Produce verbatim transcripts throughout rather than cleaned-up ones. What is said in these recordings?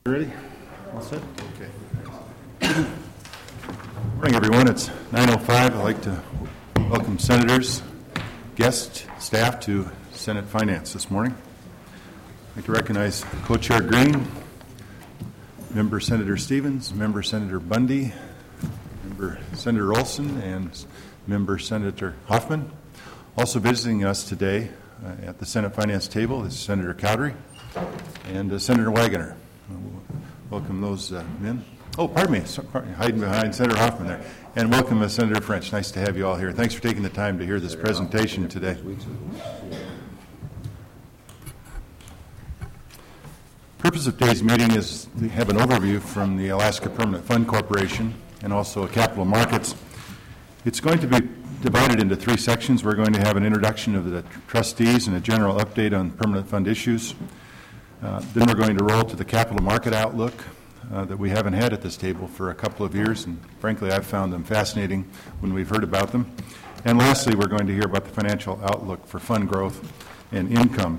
Ready? All set? Okay. Morning, everyone. It's nine oh five. I'd like to welcome senators, guests, staff to Senate Finance this morning. I'd like to recognize Co-Chair Green, Member Senator Stevens, Member Senator Bundy, Member Senator Olson, and Member Senator Hoffman. Also visiting us today uh, at the Senate Finance table is Senator Cowdery and uh, Senator Wagoner. Welcome those uh, men. Oh, pardon me, so, pardon me, hiding behind Senator Hoffman there. And welcome uh, Senator French. Nice to have you all here. Thanks for taking the time to hear this presentation today. The purpose of today's meeting is to have an overview from the Alaska Permanent Fund Corporation and also capital markets. It's going to be divided into three sections. We're going to have an introduction of the trustees and a general update on permanent fund issues. Uh, then we're going to roll to the capital market outlook uh, that we haven't had at this table for a couple of years, and frankly I've found them fascinating when we've heard about them. And lastly, we're going to hear about the financial outlook for fund growth and income.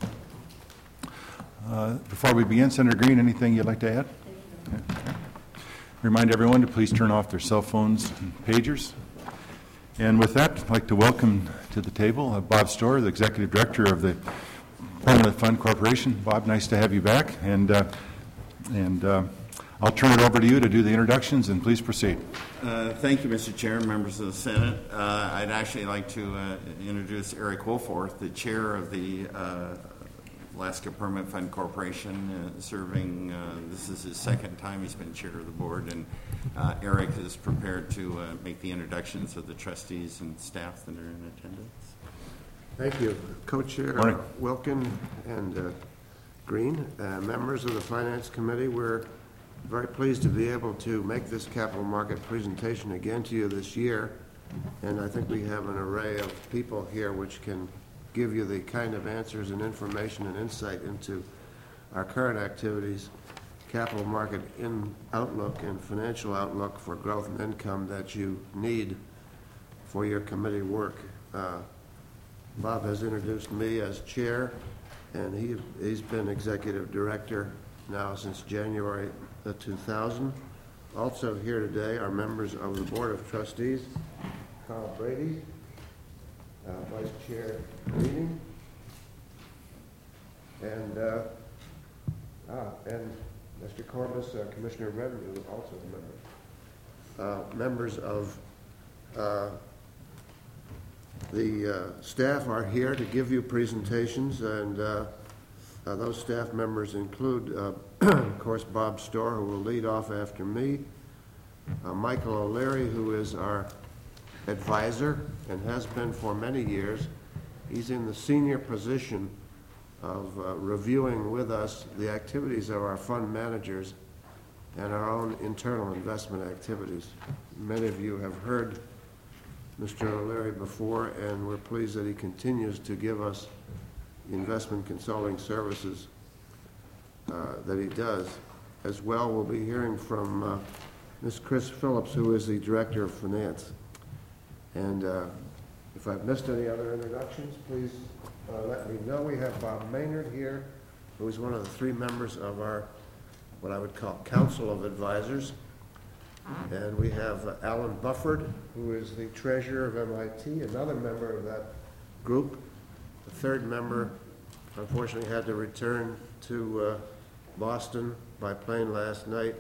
Uh, before we begin, Senator Green, anything you'd like to add? Okay. Remind everyone to please turn off their cell phones and pagers. And with that, I'd like to welcome to the table uh, Bob Storer, the Executive Director of the Permanent Fund Corporation. Bob, nice to have you back, and uh, and uh, I'll turn it over to you to do the introductions, and please proceed. Uh, thank you, Mister Chair, members of the Senate. Uh, I'd actually like to uh, introduce Eric Wohlforth, the Chair of the uh, Alaska Permanent Fund Corporation, uh, serving, uh, this is his second time he's been Chair of the Board, and uh, Eric is prepared to uh, make the introductions of the trustees and staff that are in attendance. Thank you. Co-Chair uh, Wilkin and uh, Green, uh, members of the Finance Committee, we're very pleased to be able to make this capital market presentation again to you this year, and I think we have an array of people here which can give you the kind of answers and information and insight into our current activities, capital market in outlook and financial outlook for growth and income that you need for your committee work. Uh, Bob has introduced me as chair, and he, he's been executive director now since January of two thousand. Also here today are members of the Board of Trustees, Carl Brady, uh, Vice Chair Reading, and uh, ah, and Mister Corbis, uh, Commissioner of Revenue, also a member. Uh, members of uh, The uh, staff are here to give you presentations, and uh, uh, those staff members include, uh, of course, Bob Storer, who will lead off after me, uh, Michael O'Leary, who is our advisor and has been for many years. He's in the senior position of uh, reviewing with us the activities of our fund managers and our own internal investment activities. Many of you have heard Mister O'Leary before, and we're pleased that he continues to give us investment consulting services uh, that he does. As well, we'll be hearing from uh, Miz Chris Phillips, who is the Director of Finance. And uh, if I've missed any other introductions, please uh, let me know. We have Bob Maynard here, who is one of the three members of our, what I would call, Council of Advisors. And we have uh, Alan Bufford, who is the treasurer of M I T, another member of that group. The third member, unfortunately, had to return to uh, Boston by plane last night.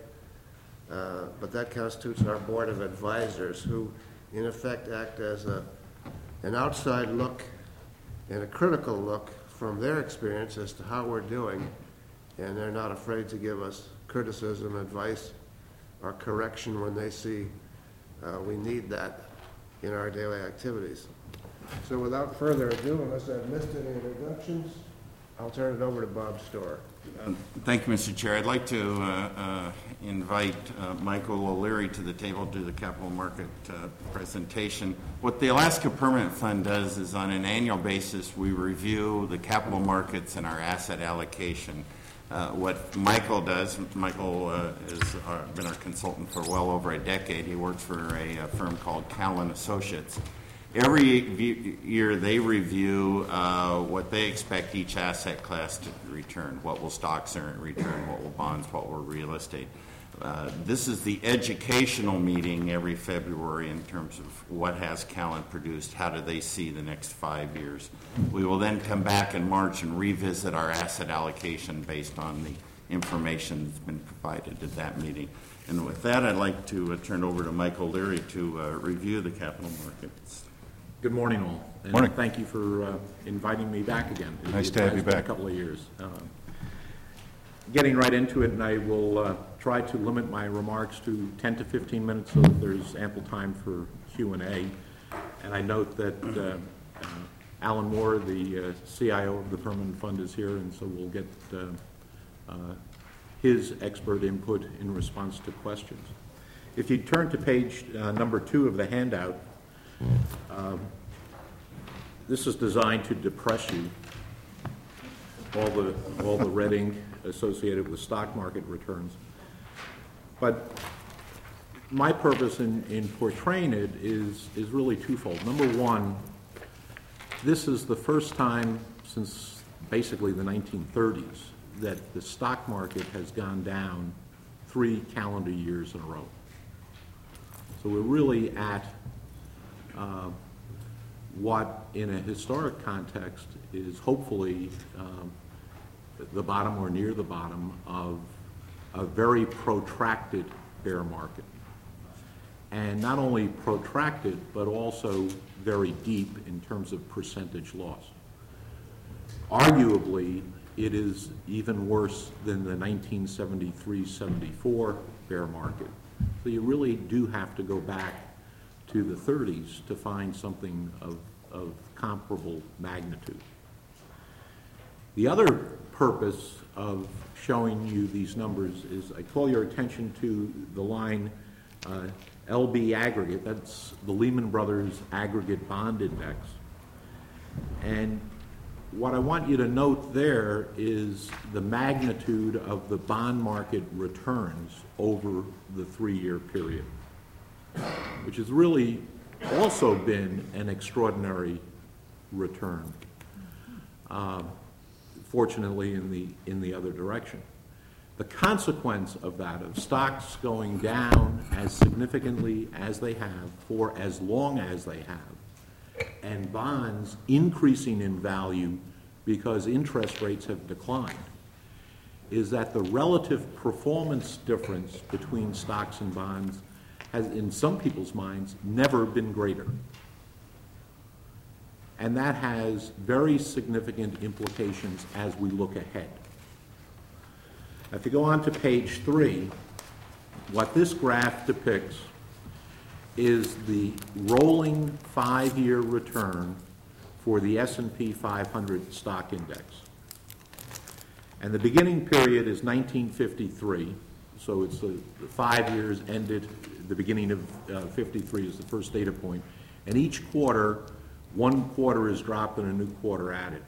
Uh, but that constitutes our board of advisors, who in effect act as a, an outside look and a critical look from their experience as to how we're doing. And they're not afraid to give us criticism, advice, or correction when they see uh, we need that in our daily activities. So without further ado, unless I've missed any introductions, I'll turn it over to Bob Storer. Uh, thank you, Mister Chair. I'd like to uh, uh, invite uh, Michael O'Leary to the table to do the capital market uh, presentation. What the Alaska Permanent Fund does is on an annual basis we review the capital markets and our asset allocation. Uh, what Michael does, Michael uh, has uh, been our consultant for well over a decade. He works for a, a firm called Callan Associates. Every view, year they review uh, what they expect each asset class to return. What will stocks earn return? What will bonds? What will real estate? Uh, this is the educational meeting every February in terms of what has Callan produced, how do they see the next five years. We will then come back in March and revisit our asset allocation based on the information that's been provided at that meeting. And with that, I'd like to uh, turn over to Michael Leary to uh, review the capital markets. Good morning, all. And Morning. Thank you for uh, inviting me back again. It- Nice it to have has you been back. A couple of years. Um, Getting right into it, and I will uh, try to limit my remarks to ten to fifteen minutes so that there's ample time for Q and A. And I note that uh, uh, Alan Moore, the uh, C I O of the Permanent Fund, is here, and so we'll get uh, uh, his expert input in response to questions. If you turn to page uh, number two of the handout, um, this is designed to depress you. All the all the red ink associated with stock market returns. But my purpose in, in portraying it is, is really twofold. Number one, this is the first time since basically the nineteen thirties that the stock market has gone down three calendar years in a row. So we're really at uh, what, in a historic context, is hopefully um, the bottom or near the bottom of a very protracted bear market. And not only protracted, but also very deep in terms of percentage loss. Arguably, it is even worse than the nineteen seventy-three seventy-four bear market. So you really do have to go back to the thirties to find something of, of comparable magnitude. The other purpose of showing you these numbers is I call your attention to the line uh, L B aggregate. That's the Lehman Brothers Aggregate Bond Index. And what I want you to note there is the magnitude of the bond market returns over the three-year period, which has really also been an extraordinary return. Uh, fortunately in the in the other direction. The consequence of that, of stocks going down as significantly as they have for as long as they have, and bonds increasing in value because interest rates have declined, is that the relative performance difference between stocks and bonds has, in some people's minds, never been greater. And that has very significant implications as we look ahead. If you go on to page three, what this graph depicts is the rolling five-year return for the S and P five hundred stock index. And the beginning period is nineteen fifty-three, so it's the, the five years ended, the beginning of uh, fifty-three is the first data point, and each quarter, one quarter is dropped and a new quarter added.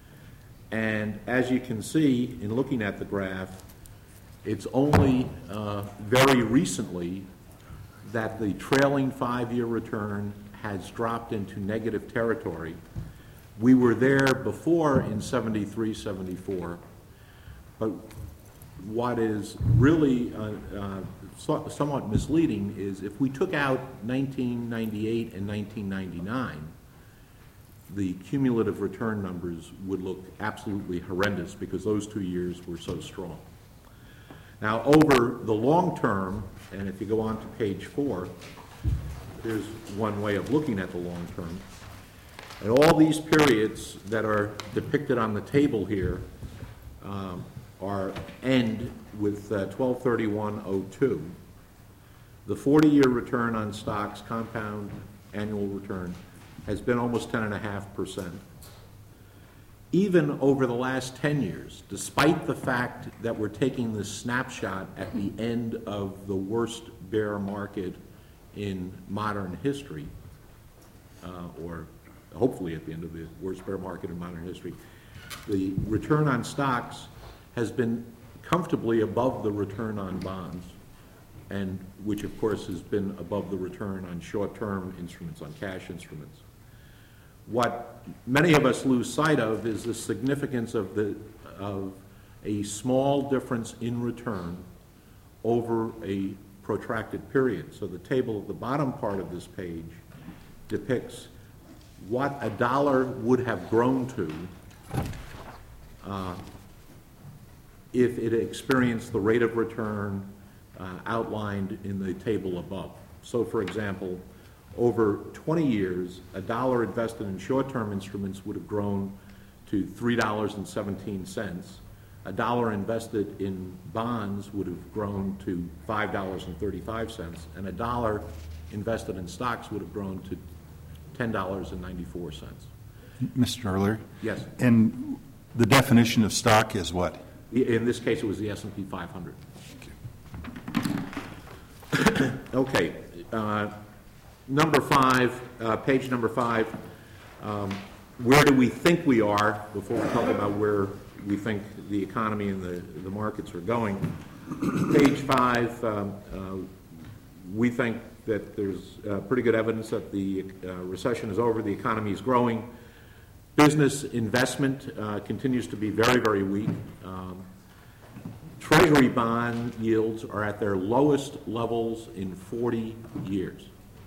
And as you can see in looking at the graph, it's only uh, very recently that the trailing five-year return has dropped into negative territory. We were there before in seventy-three seventy-four, but what is really uh, uh, so, somewhat misleading is if we took out nineteen ninety-eight and nineteen ninety-nine, the cumulative return numbers would look absolutely horrendous because those two years were so strong. Now, over the long term, and if you go on to page four, here's one way of looking at the long term. And all these periods that are depicted on the table here um, are end with uh, twelve thirty-one oh two. The forty-year return on stocks, compound annual return, has been almost ten point five percent. Even over the last ten years, despite the fact that we're taking this snapshot at the end of the worst bear market in modern history, uh, or hopefully at the end of the worst bear market in modern history, the return on stocks has been comfortably above the return on bonds, and which of course has been above the return on short-term instruments, on cash instruments. What many of us lose sight of is the significance of the of a small difference in return over a protracted period. So the table at the bottom part of this page depicts what a dollar would have grown to uh, if it experienced the rate of return uh, outlined in the table above. So, for example, over twenty years, a dollar invested in short-term instruments would have grown to three dollars and seventeen cents. A dollar invested in bonds would have grown to five dollars and thirty-five cents, and a dollar invested in stocks would have grown to ten dollars and ninety-four cents. Mister Earler? Yes. And the definition of stock is what? In this case, it was the S and P five hundred. Okay. Uh, number five, uh, page number five, um, where do we think we are before we talk about where we think the economy and the, the markets are going? Page five, um, uh, we think that there's uh, pretty good evidence that the uh, recession is over, the economy is growing. Business investment uh, continues to be very, very weak. Um, Treasury bond yields are at their lowest levels in forty years.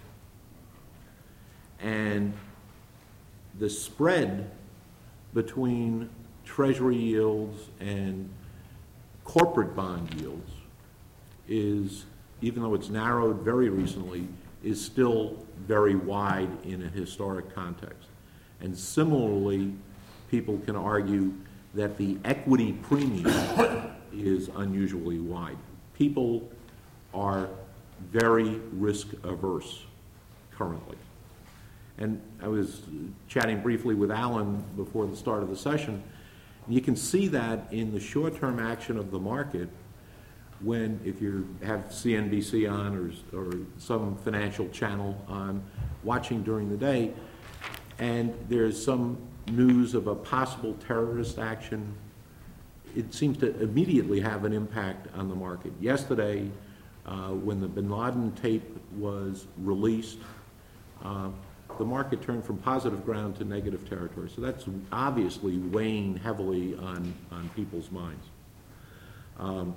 And the spread between Treasury yields and corporate bond yields is, even though it's narrowed very recently, is still very wide in a historic context. And similarly, people can argue that the equity premium is unusually wide. People are very risk averse currently. And I was chatting briefly with Alan before the start of the session. You can see that in the short-term action of the market when, if you have C N B C on or, or some financial channel on, watching during the day, and there's some news of a possible terrorist action, it seems to immediately have an impact on the market. Yesterday, uh, when the bin Laden tape was released, uh, the market turned from positive ground to negative territory. So that's obviously weighing heavily on, on people's minds. Um,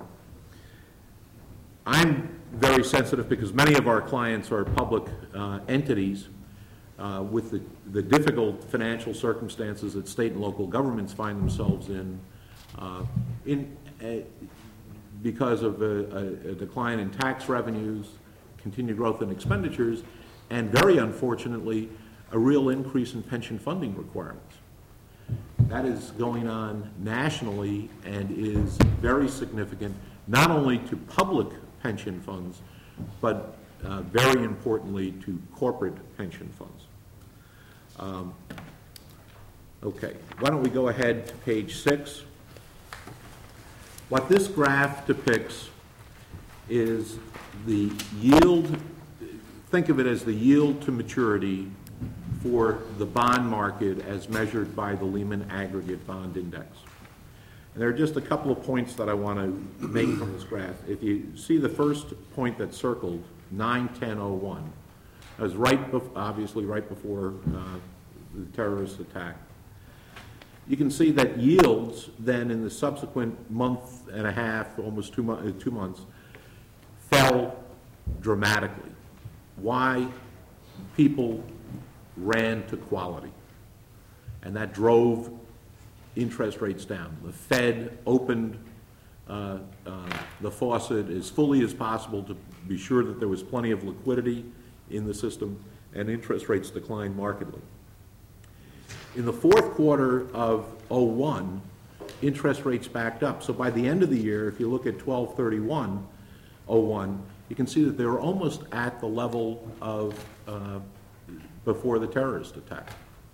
I'm very sensitive because many of our clients are public uh, entities uh, with the, the difficult financial circumstances that state and local governments find themselves in, uh, in uh, because of a, a, a decline in tax revenues, continued growth in expenditures, and very unfortunately, a real increase in pension funding requirements. That is going on nationally and is very significant, not only to public pension funds, but uh, very importantly to corporate pension funds. Um, okay, why don't we go ahead to page six. What this graph depicts is the yield. Think of it as the yield to maturity for the bond market as measured by the Lehman Aggregate Bond Index. And there are just a couple of points that I want to make from this graph. If you see the first point that's circled, nine ten oh one, that was right, bef- obviously right before uh, the terrorist attack. You can see that yields then in the subsequent month and a half, almost two, mo- two months, fell dramatically. Why? People ran to quality, and that drove interest rates down. The Fed opened uh, uh, the faucet as fully as possible to be sure that there was plenty of liquidity in the system, and interest rates declined markedly. In the fourth quarter of oh one, interest rates backed up. So by the end of the year, if you look at twelve thirty-one oh one, you can see that they were almost at the level of uh, before the terrorist attack.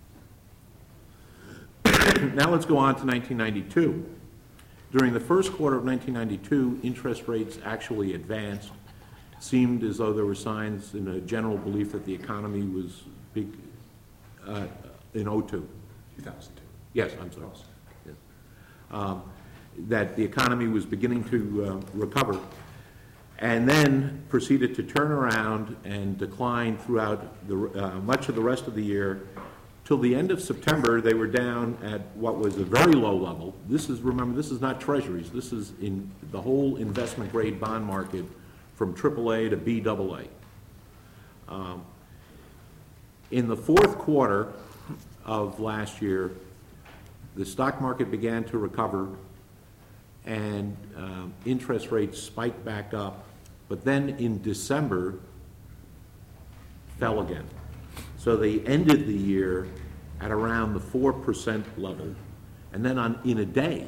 Now let's go on to nineteen ninety-two. During the first quarter of nineteen ninety-two, interest rates actually advanced. It seemed as though there were signs in a general belief that the economy was big uh, in oh two. two thousand two. Yes, I'm sorry. Yes. Um, that the economy was beginning to uh, recover, and then proceeded to turn around and decline throughout the, uh, much of the rest of the year Till the end of September, they were down at what was a very low level. This is, remember, this is not treasuries. This is in the whole investment-grade bond market from triple A to B double A. Um, in the fourth quarter of last year, the stock market began to recover and um, interest rates spiked back up, but then in December, fell again. So they ended the year at around the four percent level. And then on, in a day,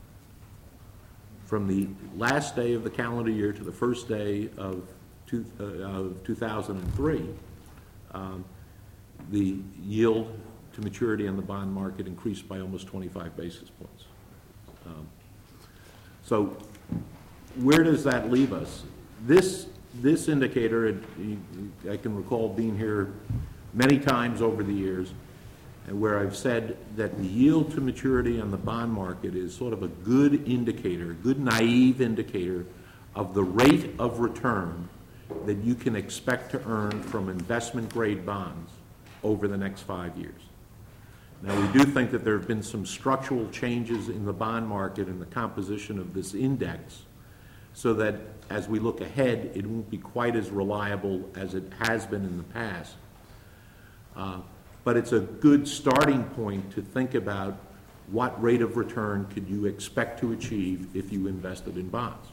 from the last day of the calendar year to the first day of, two, uh, of two thousand three, um, the yield to maturity on the bond market increased by almost twenty-five basis points. Um, so where does that leave us? This, this indicator, it, I can recall being here many times over the years, and where I've said that the yield to maturity on the bond market is sort of a good indicator, a good naive indicator of the rate of return that you can expect to earn from investment-grade bonds over the next five years. Now, we do think that there have been some structural changes in the bond market and the composition of this index, so that as we look ahead, it won't be quite as reliable as it has been in the past. Uh, but it's a good starting point to think about what rate of return could you expect to achieve if you invested in bonds.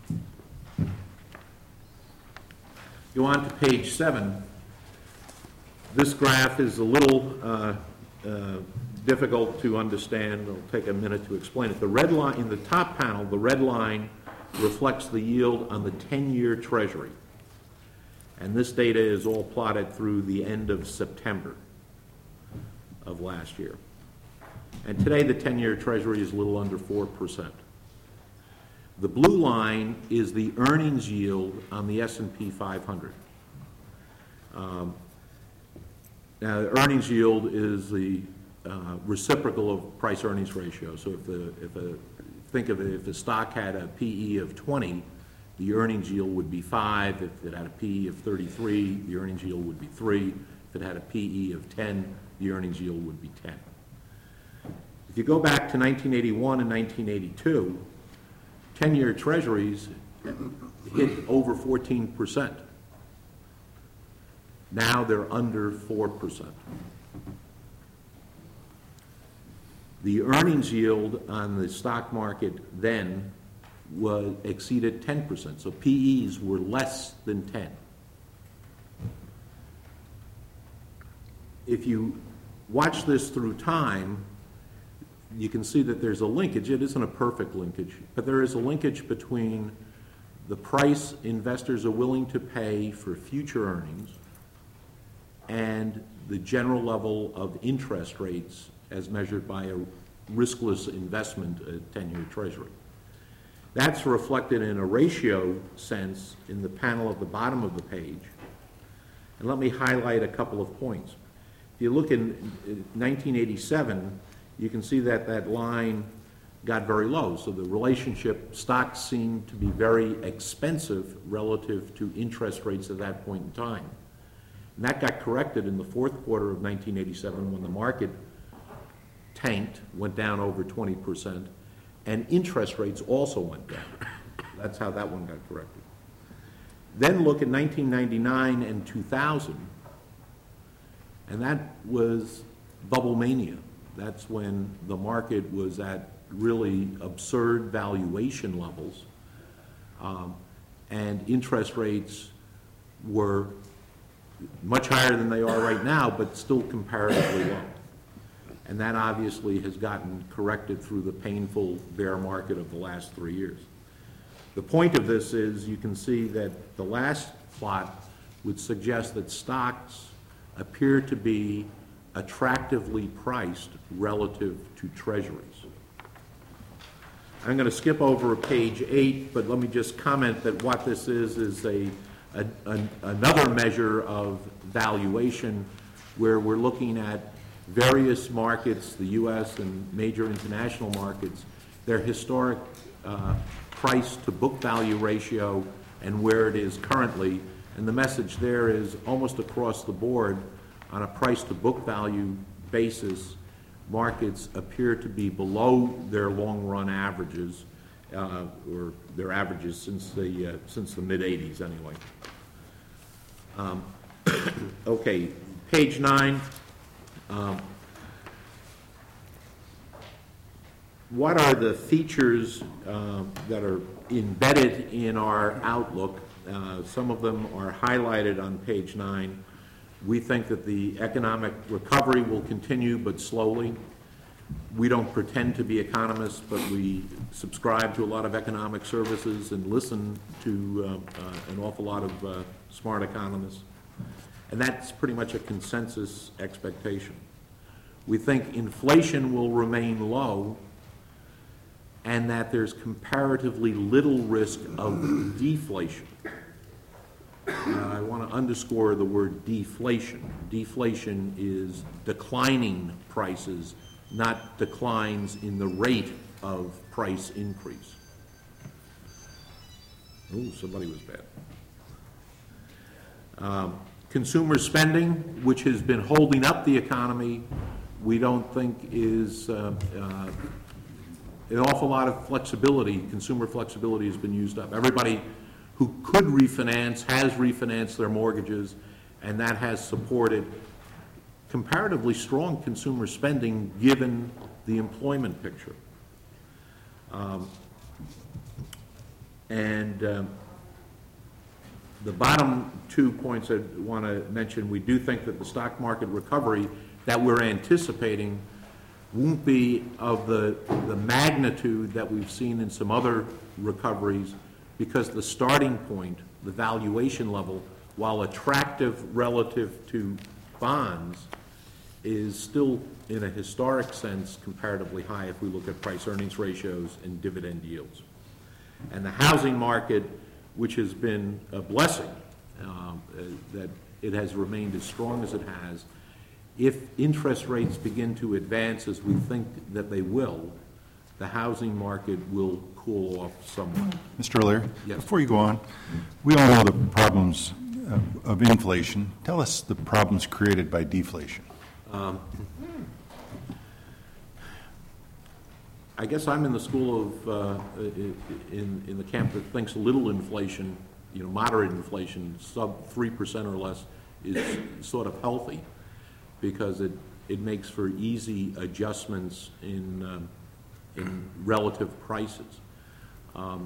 Go on to page seven. This graph is a little uh, uh, difficult to understand. It'll take a minute to explain it. The red line in the top panel, the red line reflects the yield on the ten-year Treasury. And this data is all plotted through the end of September of last year. And today the ten-year Treasury is a little under four percent. The blue line is the earnings yield on the S and P five hundred. Um, now, the earnings yield is the uh, reciprocal of price-earnings ratio. So if the if a think of it, if the stock had a P E of twenty, the earnings yield would be five. If it had a P E of thirty-three, the earnings yield would be three. If it had a P E of ten, the earnings yield would be ten. If you go back to nineteen eighty-one and nineteen eighty-two, ten-year Treasuries hit over fourteen percent. Now they're under four percent. The earnings yield on the stock market then was exceeded ten percent, so P Es were less than ten. If you watch this through time, you can see that there's a linkage. It isn't a perfect linkage, but there is a linkage between the price investors are willing to pay for future earnings and the general level of interest rates as measured by a riskless investment, a ten-year Treasury. That's reflected in a ratio sense in the panel at the bottom of the page. And let me highlight a couple of points. If you look in nineteen eighty-seven, you can see that that line got very low. So the relationship, stocks seemed to be very expensive relative to interest rates at that point in time. And that got corrected in the fourth quarter of nineteen eighty-seven when the market tanked, went down over twenty percent, and interest rates also went down. That's how that one got corrected. Then look at nineteen ninety-nine and two thousand, and that was bubble mania. That's when the market was at really absurd valuation levels, um, and interest rates were much higher than they are right now, but still comparatively low. And that obviously has gotten corrected through the painful bear market of the last three years. The point of this is you can see that the last plot would suggest that stocks appear to be attractively priced relative to treasuries. I'm going to skip over page eight, but let me just comment that what this is is a, a, a another measure of valuation where we're looking at various markets, the U S and major international markets, their historic uh, price to book value ratio and where it is currently. And the message there is almost across the board on a price to book value basis, markets appear to be below their long-run averages, uh, or their averages since the uh, since the mid eighties, anyway. Um, okay, page nine. Um, what are the features uh, that are embedded in our outlook? Uh, some of them are highlighted on page nine. We think that the economic recovery will continue, but slowly. We don't pretend to be economists, but we subscribe to a lot of economic services and listen to uh, uh, an awful lot of uh, smart economists. And that's pretty much a consensus expectation. We think inflation will remain low and that there's comparatively little risk of deflation. Uh, I want to underscore the word deflation. Deflation is declining prices, not declines in the rate of price increase. Oh, somebody was bad. Um, consumer spending, which has been holding up the economy, we don't think is uh, uh, an awful lot of flexibility. Consumer flexibility has been used up. Everybody who could refinance has refinanced their mortgages, and that has supported comparatively strong consumer spending given the employment picture. Um, and um, the bottom two points I want to mention, we do think that the stock market recovery that we're anticipating won't be of the, the magnitude that we've seen in some other recoveries, because the starting point, the valuation level, while attractive relative to bonds, is still, in a historic sense, comparatively high if we look at price-earnings ratios and dividend yields. And the housing market, which has been a blessing, um, uh, that it has remained as strong as it has, if interest rates begin to advance as we think that they will, the housing market will cool off somewhat. Mister O'Leary? Yes. Before you go on, we all know the problems of, of inflation. Tell us the problems created by deflation. Um, I guess I'm in the school of, uh, in, in the camp that thinks little inflation, you know, moderate inflation, sub three percent or less, is sort of healthy, because it, it makes for easy adjustments in, um, in relative prices. Um,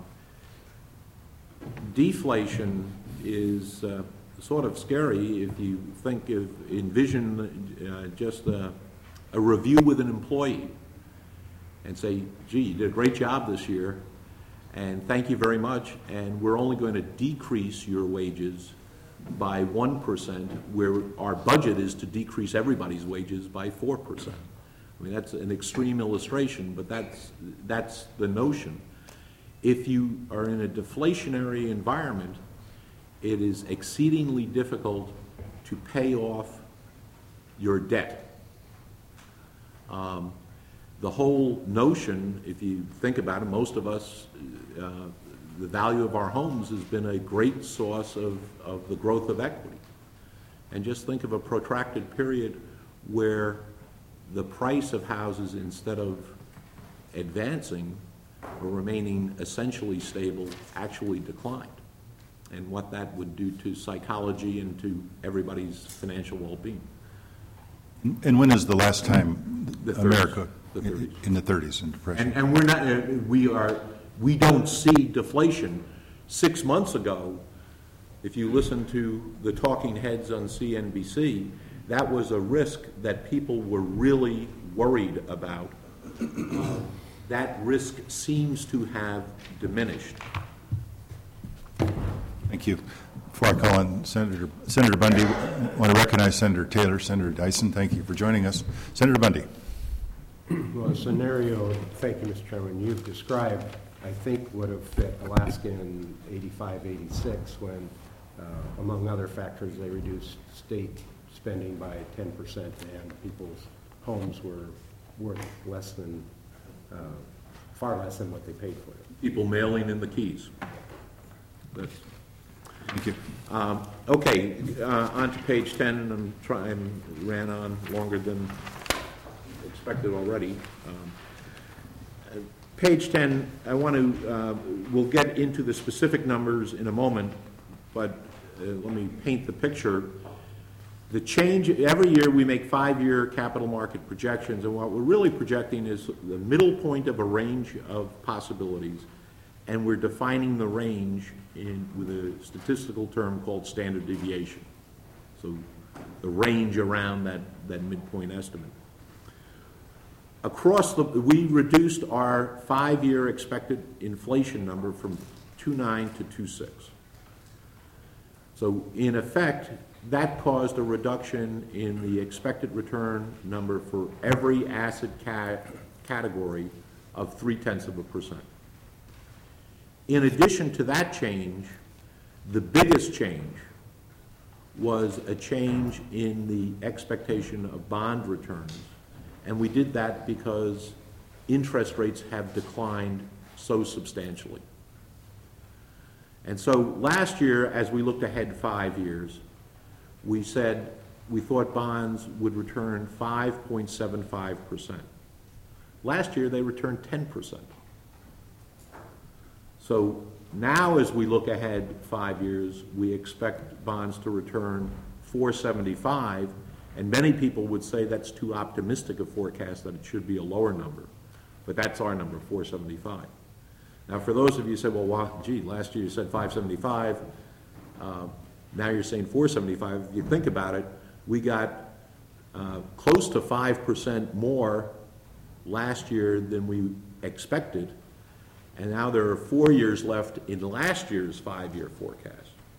deflation is uh, sort of scary if you think of, envision uh, just a, a review with an employee and say, gee, you did a great job this year, and thank you very much, and we're only going to decrease your wages by one percent, where our budget is to decrease everybody's wages by four percent. I mean, that's an extreme illustration, but that's, that's the notion. If you are in a deflationary environment, it is exceedingly difficult to pay off your debt. Um, the whole notion, if you think about it, most of us, uh, the value of our homes has been a great source of, of the growth of equity. And just think of a protracted period where the price of houses, instead of advancing or remaining essentially stable, actually declined, and what that would do to psychology and to everybody's financial well-being. And when is the last time The thirties. America, The thirties. in the thirties, in Depression? And, and we're not, uh, we are, we don't see deflation. Six months ago, if you listen to the talking heads on C N B C, that was a risk that people were really worried about. Uh, that risk seems to have diminished. Thank you. Before I call on Senator, Senator Bundy, I want to recognize Senator Taylor, Senator Dyson. Thank you for joining us. Senator Bundy. Well, a scenario, thank you, Mister Chairman, you've described, I think, would have fit Alaska in eighty-five, eighty-six, when, uh, among other factors, they reduced state spending by ten percent, and people's homes were worth less than, uh, far less than what they paid for it. People mailing in the keys. That's, Thank you. Um, okay, uh, on to page ten. I'm trying, ran on longer than expected already. Um, uh, Page ten, I want to, uh, we'll get into the specific numbers in a moment, but uh, let me paint the picture. The change, every year we make five-year capital market projections, and what we're really projecting is the middle point of a range of possibilities, and we're defining the range in, with a statistical term called standard deviation. So the range around that, that midpoint estimate. Across the, we reduced our five-year expected inflation number from two point nine to two point six. So in effect, that caused a reduction in the expected return number for every asset ca category of three-tenths of a percent. In addition to that change, the biggest change was a change in the expectation of bond returns. And we did that because interest rates have declined so substantially. And so last year, as we looked ahead five years, we said we thought bonds would return five point seven five percent. Last year, they returned ten percent. So now, as we look ahead five years, we expect bonds to return four point seven five, and many people would say that's too optimistic a forecast, that it should be a lower number. But that's our number, four point seven five. Now, for those of you who said, well, wow, gee, last year you said five point seven five, uh, now you're saying four point seven five. If you think about it, we got uh, close to five percent more last year than we expected, and now there are four years left in last year's five-year forecast.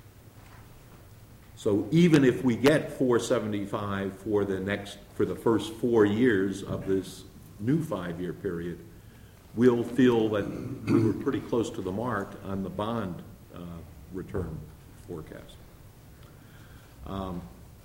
So even if we get four point seven five for the next, for the first four years of this new five-year period, we'll feel that we were pretty close to the mark on the bond uh, return forecast. Um,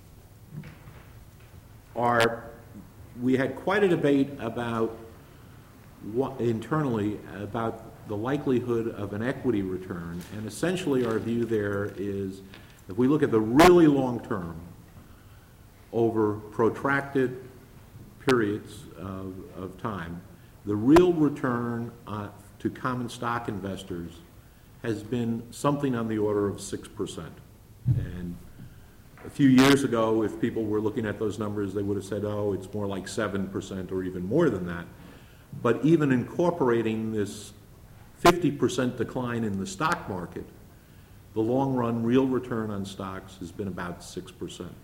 our, we had quite a debate about what, internally about the likelihood of an equity return, and essentially our view there is if we look at the really long term over protracted periods of, of time, the real return uh, to common stock investors has been something on the order of six percent. And a few years ago, if people were looking at those numbers, they would have said, oh, it's more like seven percent or even more than that. But even incorporating this fifty percent decline in the stock market, the long-run real return on stocks has been about six percent.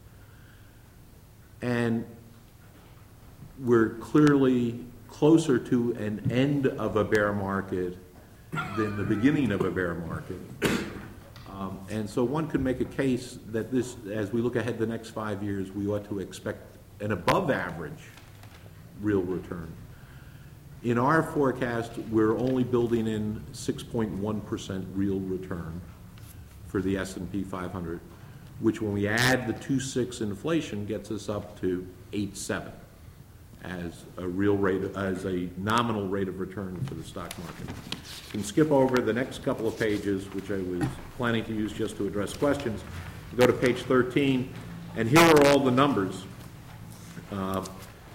And we're clearly closer to an end of a bear market than the beginning of a bear market. Um, and so one could make a case that this, as we look ahead the next five years, we ought to expect an above-average real return. In our forecast, we're only building in six point one percent real return for the S and P five hundred, which when we add the two point six inflation gets us up to eight point seven as a real rate, as a nominal rate of return for the stock market. You can skip over the next couple of pages, which I was planning to use just to address questions. Go to page thirteen, and here are all the numbers. Uh,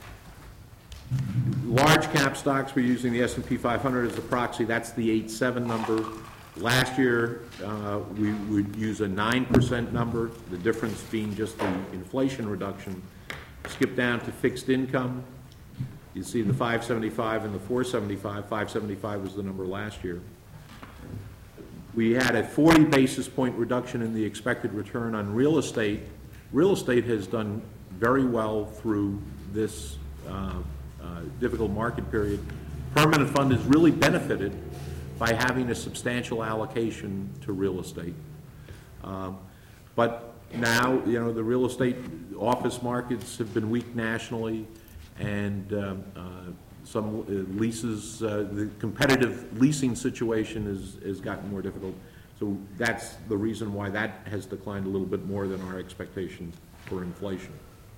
large cap stocks, we're using the S and P five hundred as a proxy. That's the eight point seven number. Last year, uh, we would use a nine percent number, the difference being just the inflation reduction. Skip down to fixed income. You see the five seventy-five and the four seventy-five. five seventy-five was the number last year. We had a forty basis point reduction in the expected return on real estate. Real estate has done very well through this uh, uh, difficult market period. Permanent fund has really benefited by having a substantial allocation to real estate. Um, but now, you know, the real estate office markets have been weak nationally, and um, uh, some uh, leases, uh, the competitive leasing situation is, has gotten more difficult. So that's the reason why that has declined a little bit more than our expectation for inflation.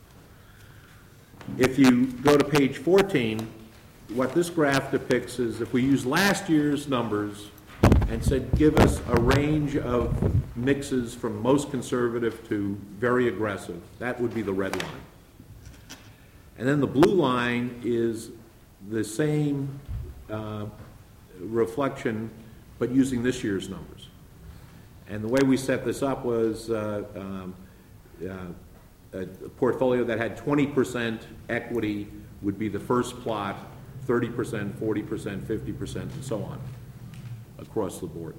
If you go to page fourteen, what this graph depicts is if we use last year's numbers and said give us a range of mixes from most conservative to very aggressive, that would be the red line. And then the blue line is the same uh, reflection, but using this year's numbers. And the way we set this up was uh, um, uh, a portfolio that had twenty percent equity would be the first plot, thirty percent, forty percent, fifty percent, and so on, across the board.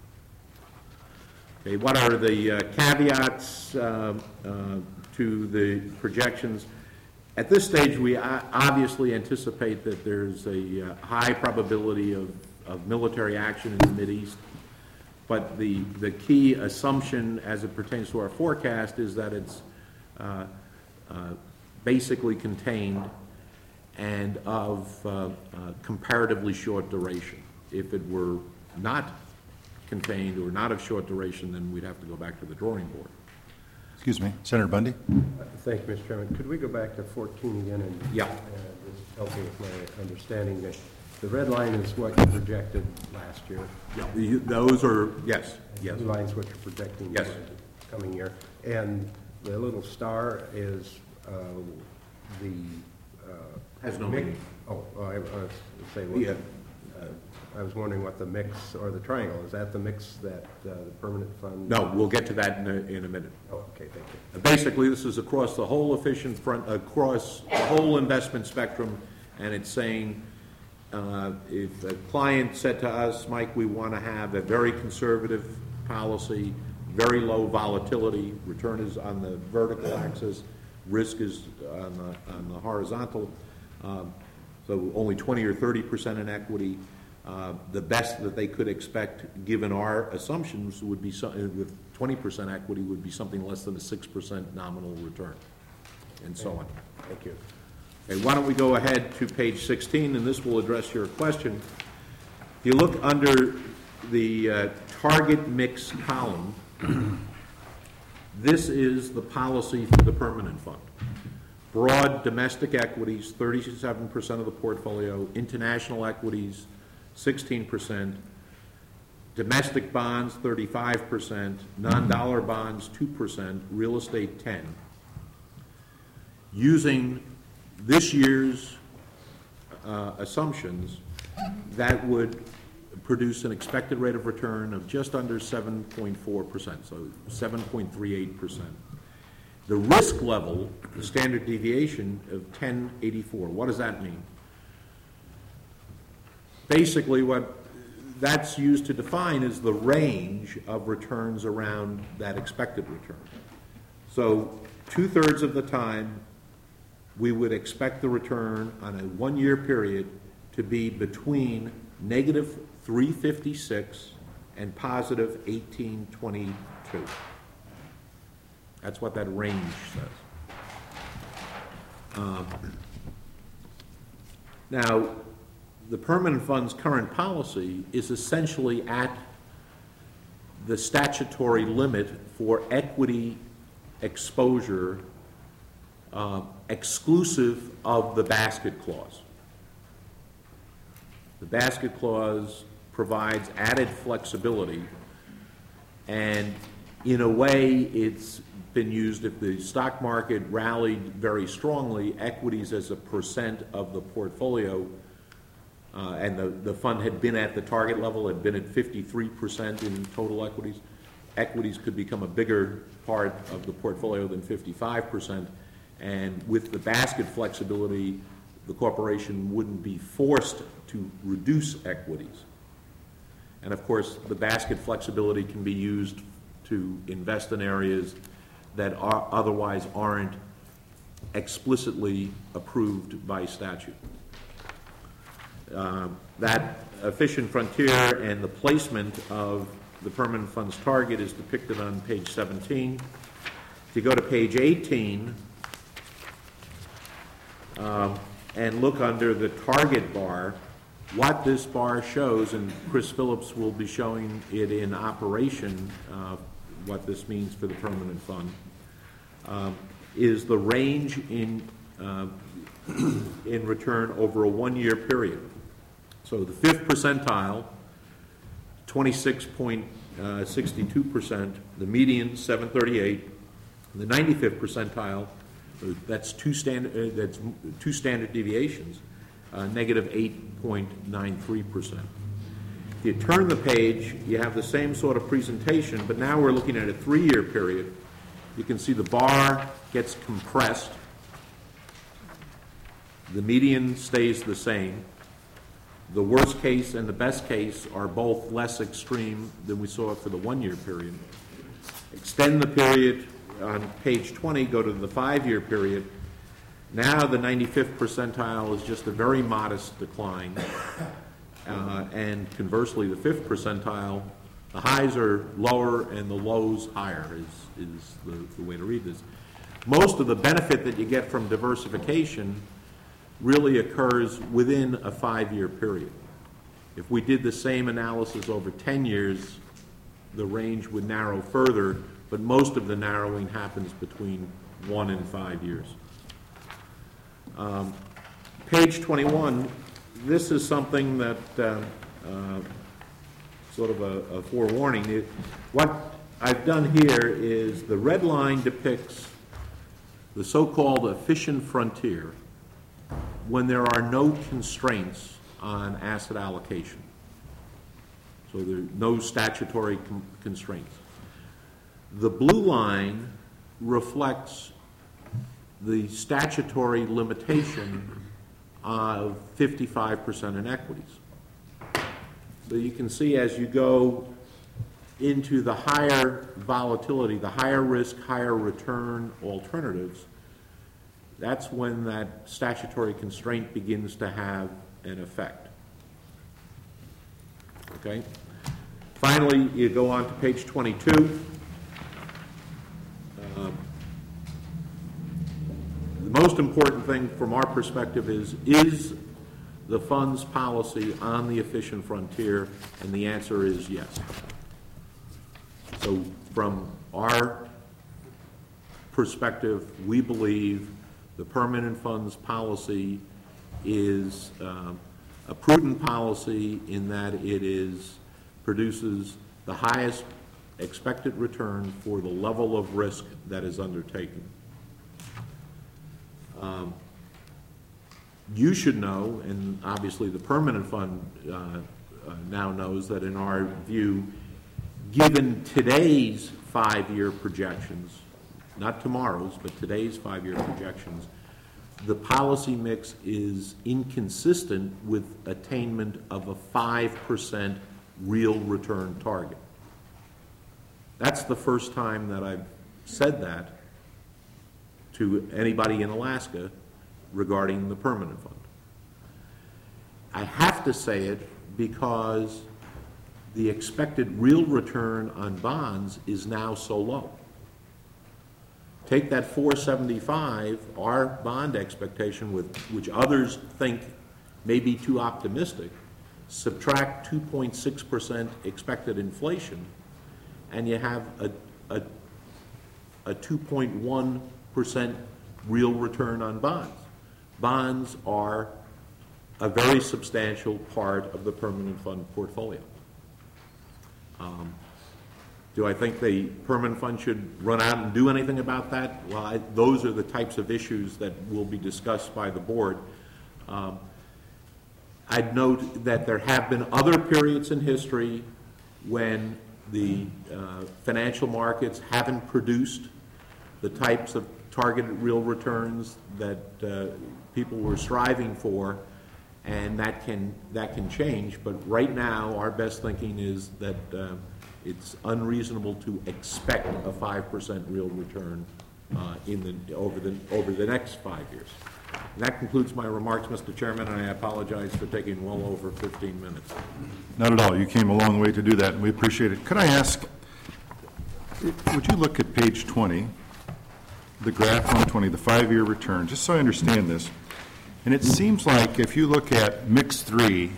Okay, what are the uh, caveats uh, uh, to the projections? At this stage, we obviously anticipate that there's a uh, high probability of, of military action in the Mideast, but the, the key assumption as it pertains to our forecast is that it's uh, uh, basically contained and of uh, uh, comparatively short duration. If it were not contained or not of short duration, then we'd have to go back to the drawing board. Excuse me, Senator Bundy? Thank you, Mister Chairman. Could we go back to fourteen again and Yeah. uh, just help me with my understanding that the red line is what you projected last year. Yeah, you- those are, yes, yes. The blue line's what you're projecting Yes. for the coming year. And the little star is uh, the... uh, Has no mix- meaning. Oh, oh, I I was saying, Yeah. uh, I was wondering what the mix, or the triangle, is that the mix that uh, the permanent fund? No, we'll get to that in a, in a minute. Oh, okay, thank you. Basically, this is across the whole efficient front, across the whole investment spectrum, and it's saying, uh, if a client said to us, Mike, we want to have a very conservative policy, very low volatility, return is on the vertical axis, risk is on the, on the horizontal, um, so only twenty or thirty percent in equity. Uh, the best that they could expect, given our assumptions, would be some, with twenty percent equity, would be something less than a six percent nominal return, and so on. Thank you. Okay, why don't we go ahead to page sixteen, and this will address your question. If you look under the uh, target mix column, this is the policy for the permanent fund. Broad domestic equities, thirty-seven percent of the portfolio, international equities, sixteen percent, domestic bonds, thirty-five percent, non-dollar bonds, two percent, real estate, ten percent. Using this year's uh, assumptions, that would produce an expected rate of return of just under seven point four percent, so seven point three eight percent. The risk level, the standard deviation of ten eighty-four, what does that mean? Basically, what that's used to define is the range of returns around that expected return. So two-thirds of the time, we would expect the return on a one-year period to be between negative three fifty-six and positive eighteen twenty-two. That's what that range says. Um, now, the permanent fund's current policy is essentially at the statutory limit for equity exposure uh, exclusive of the basket clause. The basket clause provides added flexibility, and in a way it's been used if the stock market rallied very strongly, equities as a percent of the portfolio, uh, and the, the fund had been at the target level, had been at fifty-three percent in total equities, equities could become a bigger part of the portfolio than fifty-five percent, and with the basket flexibility, the corporation wouldn't be forced to reduce equities. And of course, the basket flexibility can be used to invest in areas that are otherwise aren't explicitly approved by statute. Uh, that efficient frontier and the placement of the permanent fund's target is depicted on page seventeen. If you go to page eighteen um, and look under the target bar, what this bar shows, and Chris Phillips will be showing it in operation, uh, what this means for the permanent fund, um, is the range in, uh, in return over a one-year period. So the fifth percentile, twenty-six point six two percent, the median, seven thirty-eight, the ninety-fifth percentile, Uh, That's two standard, uh, that's two standard deviations, uh, negative eight point nine three percent. If you turn the page, you have the same sort of presentation, but now we're looking at a three-year period. You can see the bar gets compressed. The median stays the same. The worst case and the best case are both less extreme than we saw for the one-year period. Extend the period on page twenty, go to the five-year period. Now the ninety-fifth percentile is just a very modest decline. Uh, and conversely, the fifth percentile, the highs are lower and the lows higher is, is the, the way to read this. Most of the benefit that you get from diversification really occurs within a five-year period. If we did the same analysis over ten years, the range would narrow further, but most of the narrowing happens between one and five years. Um, page twenty-one, this is something that uh, uh, sort of a, a forewarning. It, what I've done here is the red line depicts the so-called efficient frontier when there are no constraints on asset allocation. So there are no statutory com- constraints. The blue line reflects the statutory limitation of fifty-five percent in equities. So you can see as you go into the higher volatility, the higher risk, higher return alternatives, that's when that statutory constraint begins to have an effect. Okay? Finally, you go on to page twenty-two. Um, the most important thing from our perspective is, is the fund's policy on the efficient frontier? And the answer is yes. So from our perspective, we believe the permanent funds policy is uh, a prudent policy in that it is produces the highest expected return for the level of risk that is undertaken. Um, you should know, and obviously the permanent fund uh, uh, now knows, that in our view, given today's five-year projections, not tomorrow's, but today's five-year projections, the policy mix is inconsistent with attainment of a five percent real return target. That's the first time that I've said that to anybody in Alaska regarding the permanent fund. I have to say it because the expected real return on bonds is now so low. Take that four seventy-five, our bond expectation, with which others think may be too optimistic, subtract two point six percent expected inflation, and you have a, a, a two point one percent real return on bonds. Bonds are a very substantial part of the permanent fund portfolio. Um, Do I think the permanent fund should run out and do anything about that? Well, I, those are the types of issues that will be discussed by the board. Um, I'd note that there have been other periods in history when the uh, financial markets haven't produced the types of targeted real returns that uh, people were striving for, and that can that can change. But right now, our best thinking is that uh, it's unreasonable to expect a five percent real return uh, in the over the over the next five years. And that concludes my remarks, Mister Chairman, and I apologize for taking well over fifteen minutes. Not at all. You came a long way to do that, and we appreciate it. Could I ask, would you look at page twenty, the graph on twenty, the five-year return, just so I understand this? And it seems like if you look at mix three,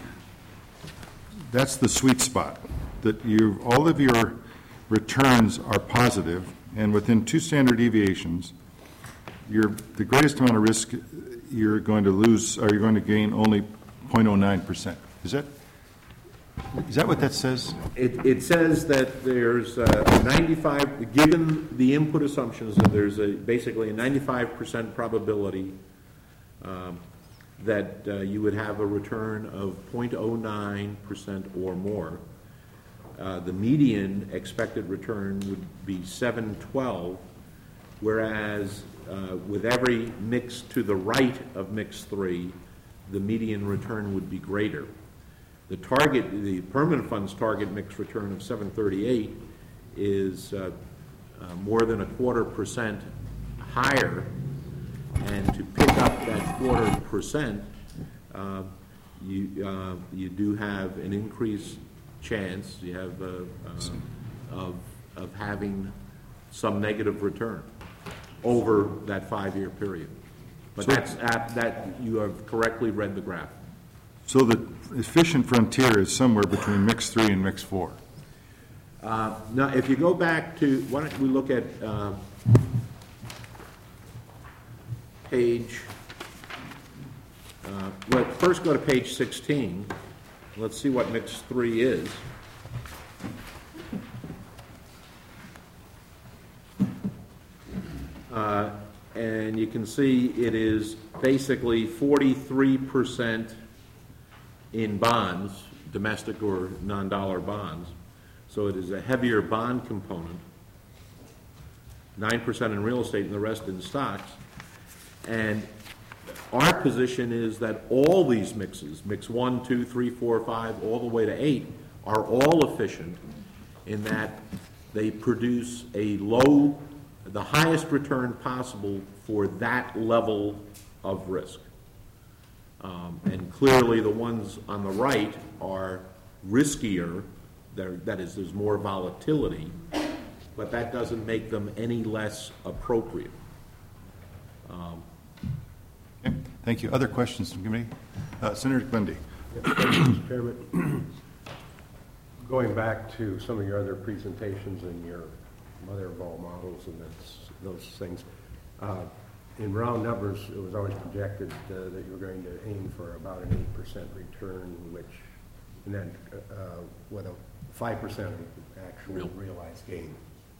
that's the sweet spot, that you all of your returns are positive, and within two standard deviations, you're, the greatest amount of risk you're going to lose, or you're going to gain only zero point zero nine percent. Is that, Is that what that says? It, it says that there's uh, ninety-five, given the input assumptions, that there's a, basically a ninety-five percent probability um, that uh, you would have a return of zero point zero nine percent or more. Uh, the median expected return would be seven twelve, whereas uh, with every mix to the right of mix three, the median return would be greater. The target, the permanent fund's target mix return of seven thirty-eight is uh, uh, more than a quarter percent higher, and to pick up that quarter percent, uh, you uh, you do have an increased chance. You have uh, uh, of of having some negative return over that five-year period. But So- that's at, that you have correctly read the graph. So the efficient frontier is somewhere between mix three and mix four. Uh, Now, if you go back to, why don't we look at uh, page, uh, let's first go to page sixteen. Let's see what mix three is. Uh, And you can see it is basically forty-three percent in bonds, domestic or non-dollar bonds. So it is a heavier bond component, nine percent in real estate and the rest in stocks. And our position is that all these mixes, mix one, two, three, four, five, all the way to eight, are all efficient in that they produce a low, the highest return possible for that level of risk. Um, and clearly, the ones on the right are riskier. There, that is, there's more volatility, but that doesn't make them any less appropriate. Um, Okay, thank you. Other questions from committee? Uh, Senator Bundy. Mister Chairman, going back to some of your other presentations and your mother of all models and that's, those things, uh, in round numbers, it was always projected uh, that you were going to aim for about an eight percent return, which, and then uh, with a five percent actual Real. realized gain.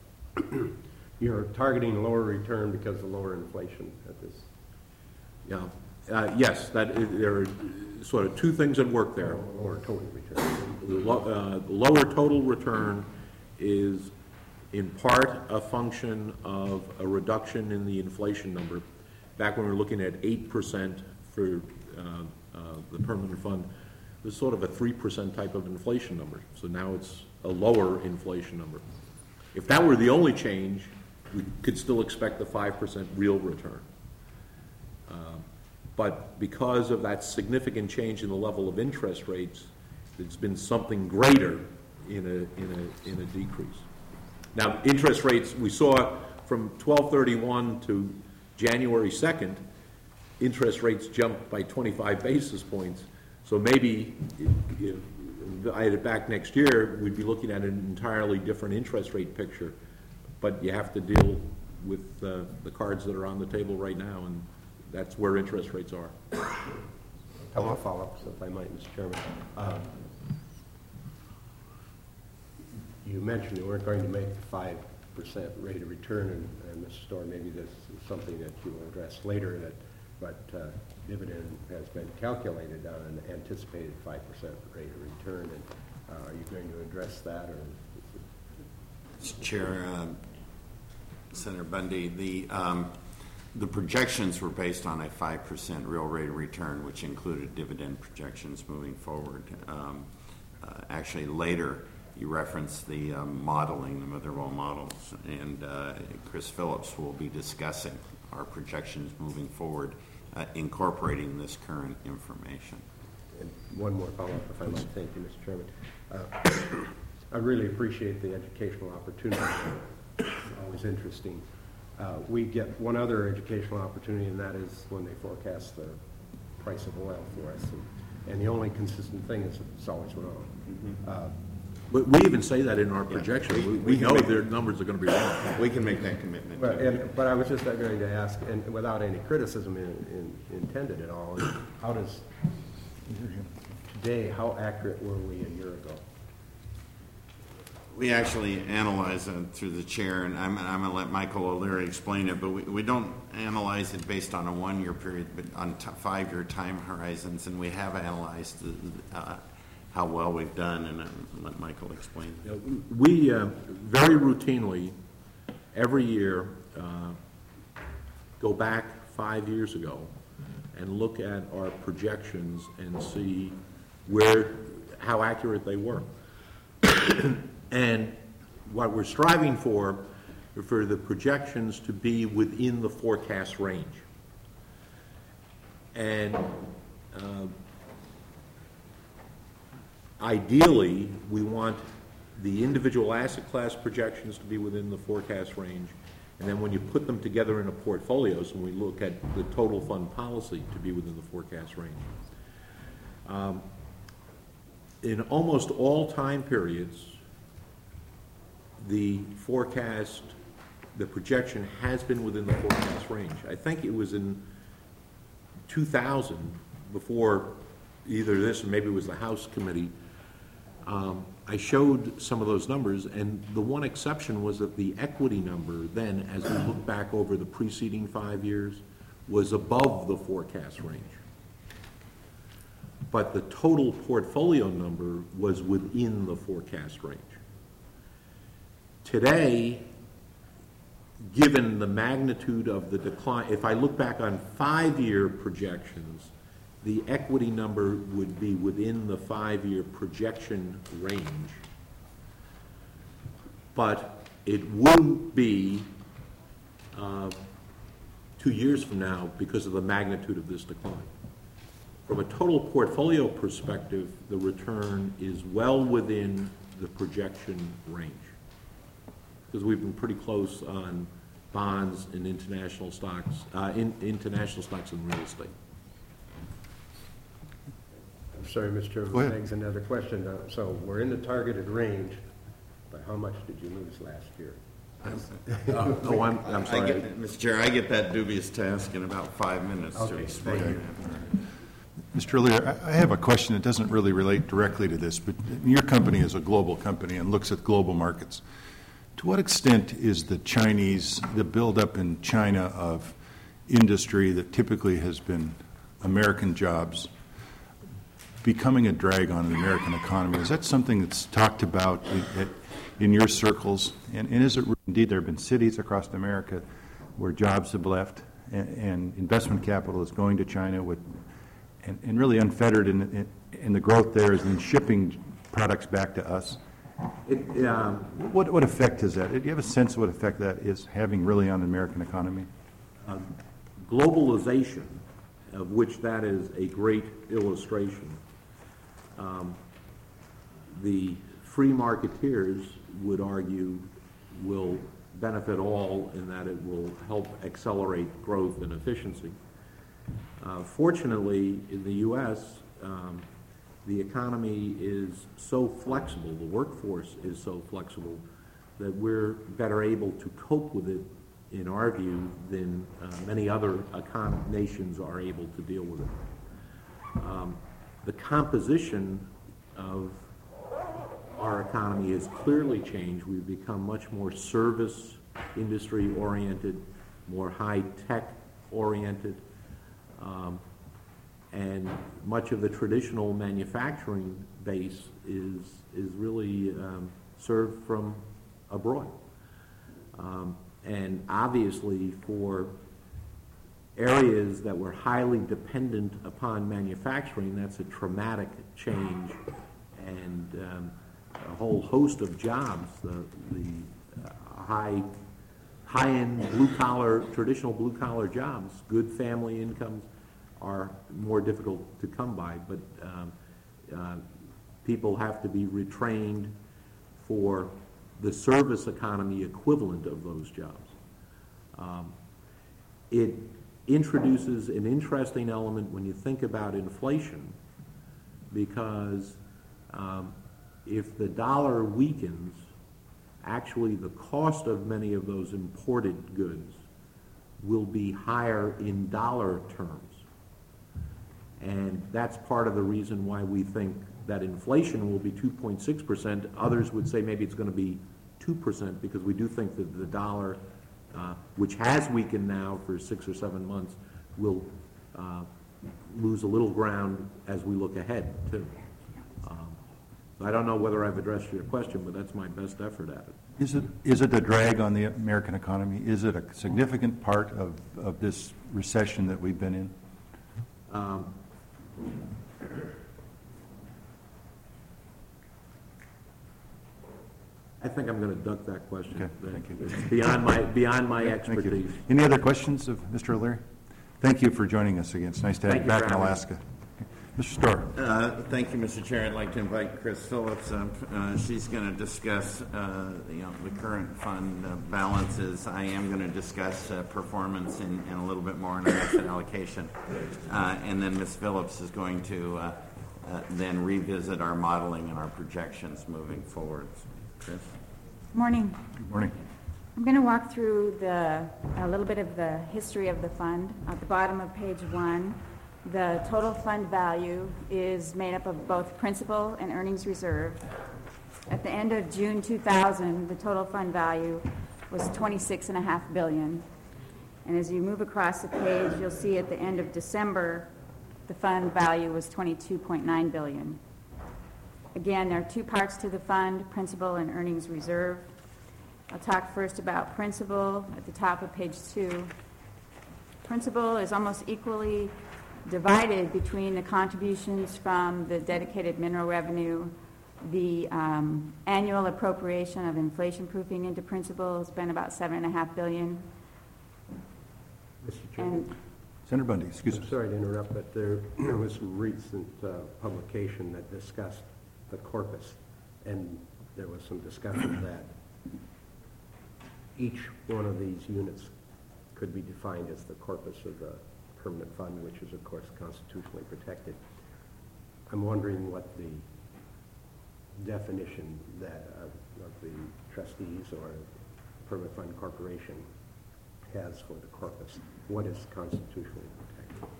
You're targeting lower return because of lower inflation at this. Yeah, uh, yes, that is, there are sort of two things at work there. Lower total return. The lo- uh, lower total return is in part a function of a reduction in the inflation number. Back when we were looking at eight percent for uh, uh, the permanent fund, it was sort of a three percent type of inflation number. So now it's a lower inflation number. If that were the only change, we could still expect the five percent real return. Uh, But because of that significant change in the level of interest rates, there's been something greater in a, in a, in a decrease. Now, interest rates, we saw from twelve thirty-one to January second, interest rates jumped by twenty-five basis points. So maybe if I had it back next year, we'd be looking at an entirely different interest rate picture. But you have to deal with uh, the cards that are on the table right now, and that's where interest rates are. A couple of follow-ups, if I might, Mister Chairman. Um, You mentioned you weren't going to make the five percent rate of return, and, and Mister Storr, maybe this is something that you will address later, that, but uh, dividend has been calculated on an anticipated five percent rate of return, and uh, are you going to address that, or? Mister Chair, uh, Senator Bundy, the um, the projections were based on a five percent real rate of return, which included dividend projections moving forward. Um, uh, actually, later you referenced the um, modeling, the Motherwell models, and uh, Chris Phillips will be discussing our projections moving forward, uh, incorporating this current information. And one more follow-up, if I might. Thank you, Mister Chairman. Uh, I really appreciate the educational opportunity. It's always interesting. Uh, we get one other educational opportunity, and that is when they forecast the price of oil for us. And, and the only consistent thing is it's always wrong. Mm-hmm. uh, But we even say that in our projection. we- We, we we can know make- their numbers are going to be wrong. We can make that commitment. But, and, but I was just going to ask, and without any criticism in, in, intended at all, how does today, how accurate were we a year ago? We actually analyze it through the chair, and I'm, I'm going to let Michael O'Leary explain it, but we, we don't analyze it based on a one-year period, but on t- five-year time horizons, and we have analyzed the, uh, how well we've done, and I'll let Michael explain. You know, we uh, very routinely, every year, uh, go back five years ago and look at our projections and see where, how accurate they were. And what we're striving for, for the projections to be within the forecast range. And uh, ideally, we want the individual asset class projections to be within the forecast range, and then when you put them together in a portfolio, so we look at the total fund policy to be within the forecast range. Um, in almost all time periods, the forecast, the projection has been within the forecast range. I think it was in two thousand, before either this or maybe it was the House committee, um, I showed some of those numbers, and the one exception was that the equity number then, as we look back over the preceding five years, was above the forecast range. But the total portfolio number was within the forecast range. Today, given the magnitude of the decline, if I look back on five-year projections, the equity number would be within the five-year projection range. But it wouldn't be uh, two years from now because of the magnitude of this decline. From a total portfolio perspective, the return is well within the projection range, because we've been pretty close on bonds and international stocks, uh, in, international stocks and real estate. I'm sorry, Mister Go ahead. Chairman, begs another question. Uh, So we're in the targeted range, but how much did you lose last year? Oh, I'm, I'm I sorry. get, Mister Chair, I get that dubious task in about five minutes to Okay, explain thank it. Mister O'Leary, I I have a question that doesn't really relate directly to this, but your company is a global company and looks at global markets. To what extent is the Chinese, the buildup in China of industry that typically has been American jobs, becoming a drag on the American economy? Is that something that's talked about in, in your circles? And, and is it indeed there have been cities across America where jobs have left and, and investment capital is going to China with, and, and really unfettered in, in, in the growth there is in shipping products back to us? It, um, What, what effect is that? Do you have a sense of what effect that is having really on the American economy? globalization, of which that is a great illustration. Um, the free marketeers would argue will benefit all in that it will help accelerate growth and efficiency. Uh, fortunately, in the U S, um, the economy is so flexible, the workforce is so flexible, that we're better able to cope with it, in our view, than uh, many other econ- nations are able to deal with it. Um, the composition of our economy has clearly changed. We've become much more service industry oriented, more high tech oriented, um, and much of the traditional manufacturing base is is really um, served from abroad. Um, and obviously for areas that were highly dependent upon manufacturing, that's a traumatic change, and um, a whole host of jobs, the, the uh, high, high-end blue-collar, traditional blue-collar jobs, good family incomes, are more difficult to come by, but um, uh, people have to be retrained for the service economy equivalent of those jobs. Um, it introduces an interesting element when you think about inflation, because um, if the dollar weakens, actually the cost of many of those imported goods will be higher in dollar terms. And that's part of the reason why we think that inflation will be two point six percent. Others would say maybe it's going to be two percent, because we do think that the dollar, uh, which has weakened now for six or seven months, will uh, lose a little ground as we look ahead, too. Um, I don't know whether I've addressed your question, but that's my best effort at it. Is it, is it a drag on the American economy? Is it a significant part of, of this recession that we've been in? Um, I think I'm going to duck that question. Okay, thank you. It's beyond my, beyond my Thank you. expertise. Any other questions of Mister O'Leary? Thank you for joining us again. It's nice to have Thank you you back for in having me. Alaska. Mister Storr. Uh, Thank you, Mister Chair. I'd like to invite Chris Phillips up. Uh, She's going to discuss, uh, you know, the current fund uh, balances. I am going to discuss uh, performance and and a little bit more on asset allocation. Uh, And then Miz Phillips is going to uh, uh, then revisit our modeling and our projections moving forward. Chris? Morning. Good morning. I'm going to walk through the, a little bit of the history of the fund. At the bottom of page one, the total fund value is made up of both principal and earnings reserve. At the end of June two thousand, the total fund value was twenty-six and a half billion. And as you move across the page, you'll see at the end of December, the fund value was twenty-two point nine billion. Again, there are two parts to the fund, principal and earnings reserve. I'll talk first about principal at the top of page two. Principal is almost equally divided between the contributions from the dedicated mineral revenue, the um, annual appropriation of inflation proofing into principal has been about seven and a half billion. Mister Chairman, And Senator Bundy, excuse I'm me. sorry to interrupt, but there was some recent uh, publication that discussed the corpus, and there was some discussion that each one of these units could be defined as the corpus of the permanent fund, which is, of course, constitutionally protected. I'm wondering what the definition that of, of the trustees or permanent fund corporation has for the corpus. What is constitutionally protected?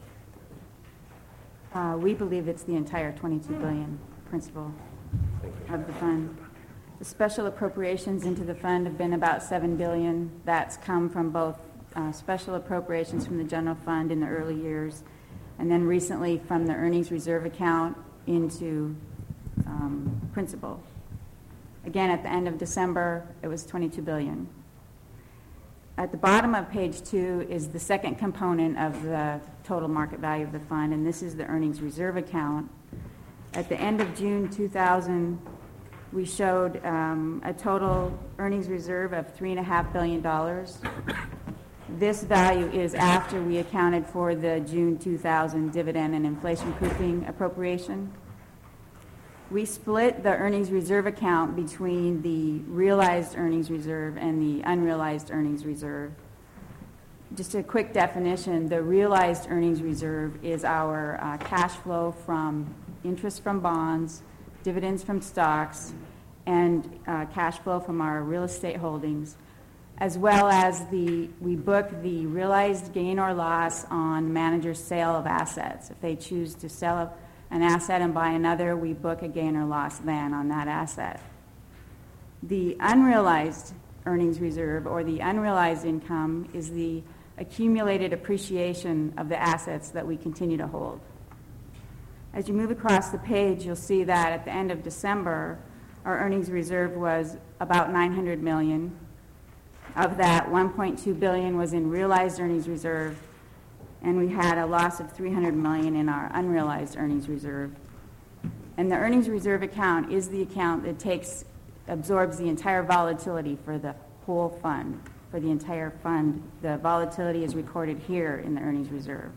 uh, we believe it's the entire twenty-two billion principal Thank you. of the fund. The special appropriations into the fund have been about seven billion. That's come from both uh, special appropriations from the general fund in the early years, and then recently from the earnings reserve account into um, principal. Again, at the end of December, it was twenty-two billion. At the bottom of page two is the second component of the total market value of the fund, and this is the earnings reserve account. At the end of June two thousand, we showed um, a total earnings reserve of three and a half billion dollars. This value is after we accounted for the June two thousand dividend and inflation proofing appropriation. We split the earnings reserve account between the realized earnings reserve and the unrealized earnings reserve. Just a quick definition, the realized earnings reserve is our uh, cash flow from interest from bonds, dividends from stocks, and uh, cash flow from our real estate holdings, as well as the, we book the realized gain or loss on manager's sale of assets. If they choose to sell an asset and buy another, we book a gain or loss then on that asset. The unrealized earnings reserve, or the unrealized income, is the accumulated appreciation of the assets that we continue to hold. As you move across the page, you'll see that at the end of December, our earnings reserve was about nine hundred million dollars. Of that, one point two billion dollars was in realized earnings reserve, and we had a loss of three hundred million dollars in our unrealized earnings reserve. And the earnings reserve account is the account that takes, absorbs the entire volatility for the whole fund. For the entire fund, the volatility is recorded here in the earnings reserve.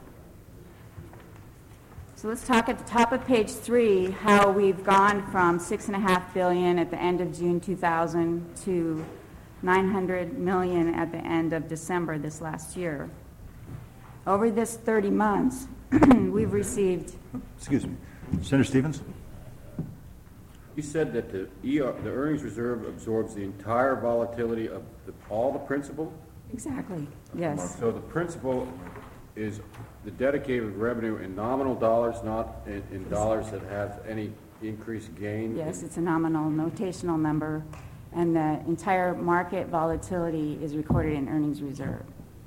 So let's talk at the top of page three how we've gone from six and a half billion at the end of June two thousand to nine hundred million at the end of December this last year. Over this thirty months, we've received. Excuse me. Senator Stevens? You said that the E R, the earnings reserve absorbs the entire volatility of the, all the principal? Exactly, yes. So the principal is the dedicated revenue in nominal dollars, not in, in dollars that have any increased gain? Yes, it's a nominal notational number, and the entire market volatility is recorded in earnings reserve.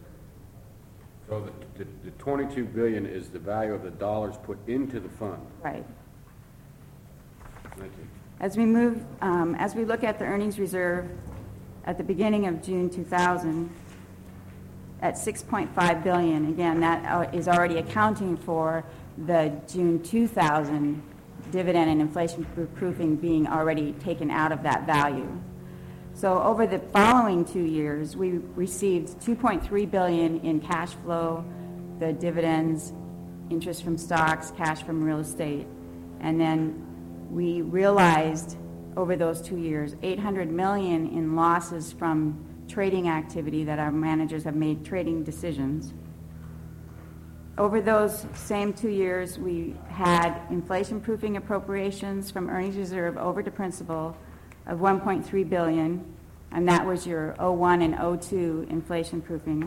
So the, the, the twenty-two billion is the value of the dollars put into the fund? Right. Thank you. As we move, um, as we look at the earnings reserve at the beginning of June two thousand, at six point five billion dollars, again, that uh, is already accounting for the June two thousand dividend and inflation proofing being already taken out of that value. So over the following two years, we received two point three billion dollars in cash flow, the dividends, interest from stocks, cash from real estate, and then we realized over those two years eight hundred million dollars in losses from trading activity that our managers have made trading decisions. Over those same two years, we had inflation-proofing appropriations from earnings reserve over to principal of one point three billion dollars, and that was your oh one and oh two inflation-proofing.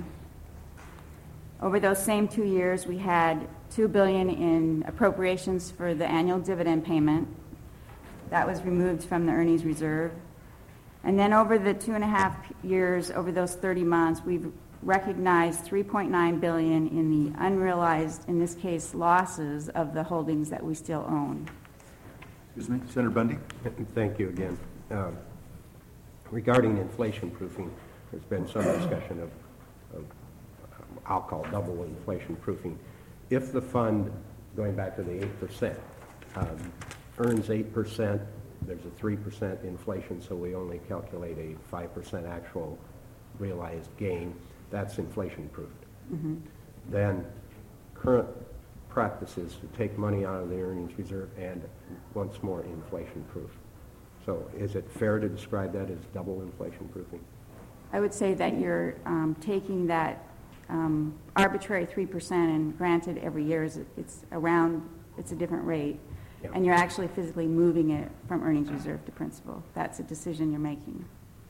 Over those same two years, we had two billion dollars in appropriations for the annual dividend payment. That was removed from the earnings reserve. And then over the two and a half years, over those thirty months, we've recognized three point nine billion dollars in the unrealized, in this case, losses of the holdings that we still own. Excuse me, Senator Bundy? Thank you again. Uh, Regarding inflation proofing, there's been some discussion of, of um, I'll call double inflation proofing. If the fund, going back to the eight percent, um, earns eight percent, there's a three percent inflation, so we only calculate a five percent actual realized gain. That's inflation proofed. Mm-hmm. Then current practice is to take money out of the earnings reserve and once more inflation proof. So is it fair to describe that as double inflation proofing? I would say that you're um, taking that um, arbitrary three percent, and granted every year is it's around, it's a different rate, Yeah. and you're actually physically moving it from earnings reserve to principal. That's a decision you're making.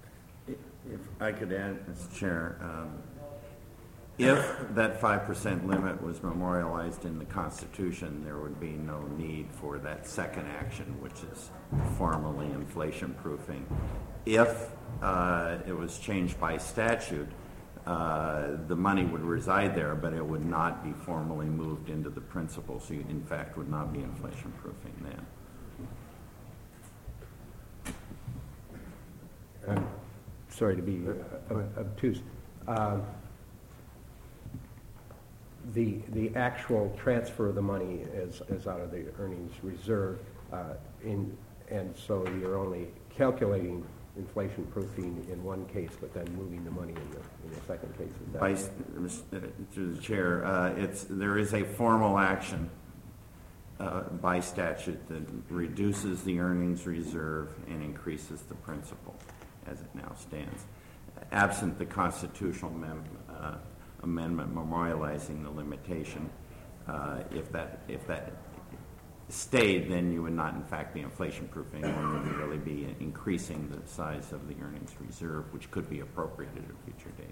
If I could add, Mister Chair, um, if that five percent limit was memorialized in the Constitution, there would be no need for that second action, which is formally inflation proofing. If uh, it was changed by statute, uh, the money would reside there, but it would not be formally moved into the principal, so you, in fact, would not be inflation proofing then. I'm sorry to be uh, obtuse. Uh, The, the actual transfer of the money is, is out of the earnings reserve, uh, in, and so you're only calculating inflation proofing in one case, but then moving the money in the, in the second case. Is that By, through the chair, uh, it's, there is a formal action uh, by statute that reduces the earnings reserve and increases the principal as it now stands. Absent the constitutional amendment, uh, amendment memorializing the limitation, uh, if that if that stayed, then you would not in fact be inflation proofing, or would really be increasing the size of the earnings reserve, which could be appropriated at a future date.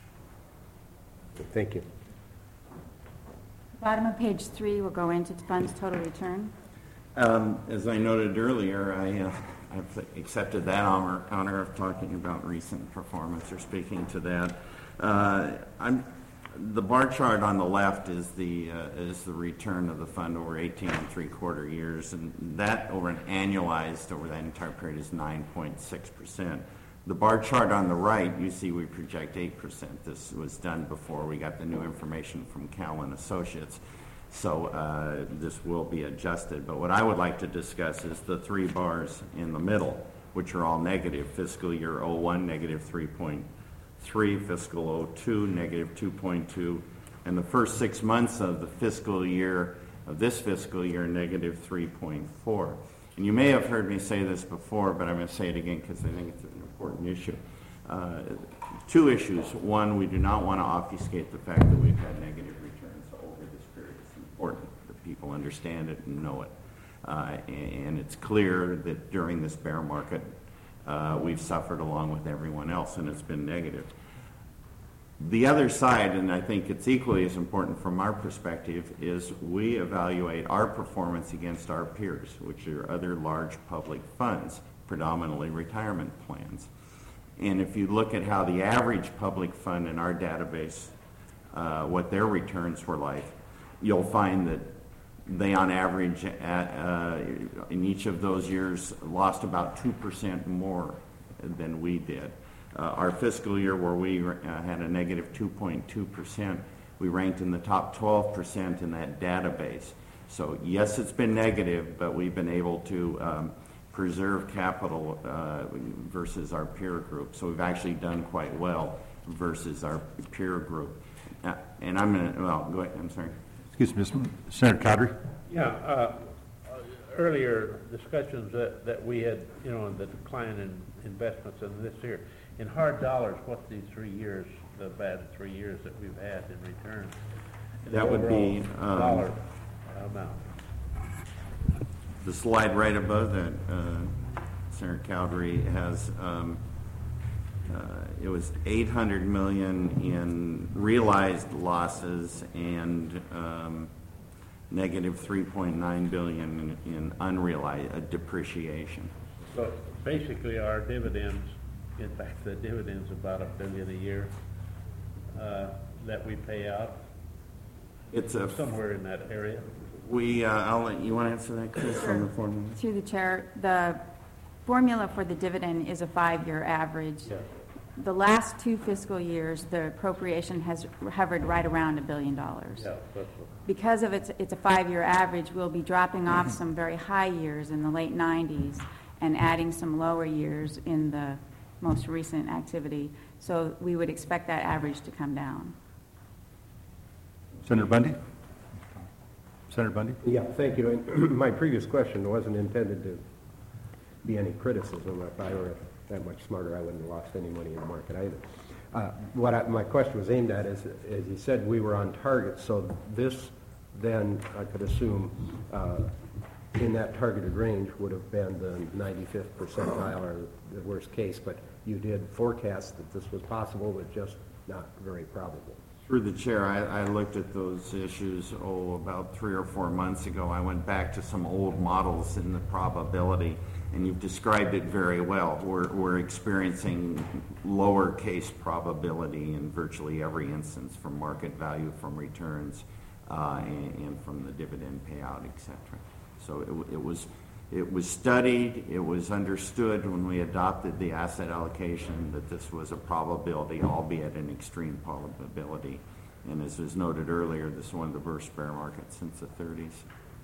Thank you. Bottom of page three will go into funds total return. Um, as I noted earlier, I, uh, I've accepted that honor, honor of talking about recent performance or speaking to that. Uh, I'm, the bar chart on the left is the uh, is the return of the fund over eighteen and three quarter years, and that over an annualized over that entire period is nine point six percent. The bar chart on the right, you see we project eight percent. This was done before we got the new information from Cowen Associates. So uh, this will be adjusted. But what I would like to discuss is the three bars in the middle, which are all negative. Fiscal year oh one, negative three point three, fiscal oh two, negative two point two, and the first six months of the fiscal year, of this fiscal year, negative three point four. And you may have heard me say this before, but I'm going to say it again because I think it's an important issue. Uh, two issues. One, we do not want to obfuscate the fact that we've had negative returns over this period. It's important that people understand it and know it. Uh, and it's clear that during this bear market, uh, we've suffered along with everyone else, and it's been negative. The other side, and I think it's equally as important from our perspective, is we evaluate our performance against our peers, which are other large public funds, predominantly retirement plans. And if you look at how the average public fund in our database, uh, what their returns were like, you'll find that they on average at, uh, in each of those years lost about two percent more than we did. Uh, our fiscal year where we uh, had a negative two point two percent, we ranked in the top twelve percent in that database. So yes, it's been negative, but we've been able to um, preserve capital uh, versus our peer group. So we've actually done quite well versus our peer group. Uh, and I'm going to, well, go ahead, I'm sorry. Excuse me, Mister Senator Cowdery. Yeah, uh, earlier discussions that, that we had, you know, the decline in investments in this year. In hard dollars, what's these three years, the bad three years that we've had in return? In That would be, um, dollar amount. The slide right above that, uh, Senator Cowdery has, um, uh, it was eight hundred million in realized losses and um, negative three point nine billion in, in unrealized uh, depreciation. So basically our dividends, in fact, the dividends about a billion a year uh, that we pay out, It's a, somewhere in that area. we, uh, I'll let, you want to answer that, Chris, from the formula? Through the chair, the formula for the dividend is a five-year average. Yeah. The last two fiscal years, the appropriation has hovered right around a billion dollars. Yeah, that's what. Because of its, it's a five-year average, we'll be dropping off some very high years in the late nineties and adding some lower years in the most recent activity. So we would expect that average to come down. Senator Bundy? Senator Bundy? Yeah, thank you. And my previous question wasn't intended to be any criticism. If I were that much smarter, I wouldn't have lost any money in the market either. Uh, what I, my question was aimed at is, as you said, we were on target. So this, then, I could assume, uh, in that targeted range would have been the ninety-fifth percentile or the worst case. But you did forecast that this was possible, but just not very probable. Through the chair, I, I looked at those issues, oh, about three or four months ago. I went back to some old models in the probability, and you've described it very well. We're, we're experiencing lower case probability in virtually every instance, from market value, from returns, uh, and, and from the dividend payout, et cetera. So it, it was it was studied, it was understood when we adopted the asset allocation that this was a probability, albeit an extreme probability. And as was noted earlier, this is one of the worst bear markets since the thirties.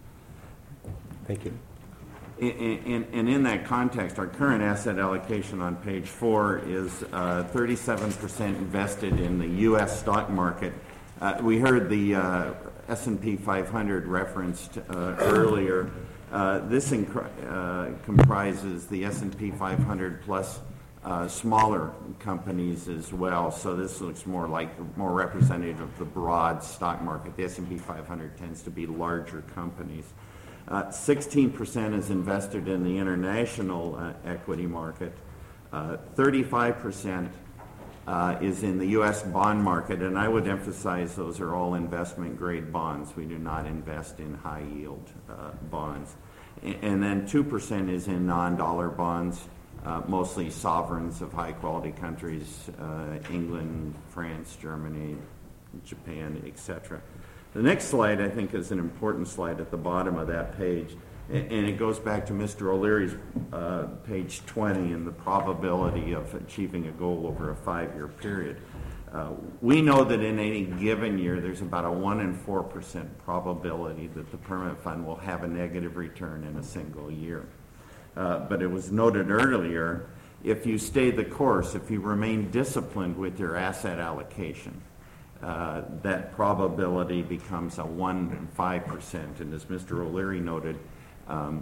Thank you. And, and, and in that context, our current asset allocation on page four is uh, thirty-seven percent invested in the U S stock market. Uh, we heard the uh, S and P five hundred referenced uh, earlier. Uh, this inc- uh, comprises the S and P five hundred plus uh, smaller companies as well. So this looks more like more representative of the broad stock market. The S and P five hundred tends to be larger companies. Uh, sixteen percent is invested in the international uh, equity market. Uh, thirty-five percent uh, is in the U S bond market, and I would emphasize those are all investment-grade bonds. We do not invest in high-yield uh, bonds. And, and then two percent is in non-dollar bonds, uh, mostly sovereigns of high-quality countries, uh, England, France, Germany, Japan, et cetera. The next slide, I think, is an important slide at the bottom of that page, and it goes back to Mister O'Leary's uh, page twenty and the probability of achieving a goal over a five-year period. Uh, we know that in any given year, there's about a one in four percent probability that the permanent fund will have a negative return in a single year. Uh, but it was noted earlier, if you stay the course, if you remain disciplined with your asset allocation, Uh, that probability becomes a one in five percent. And as Mister O'Leary noted, um,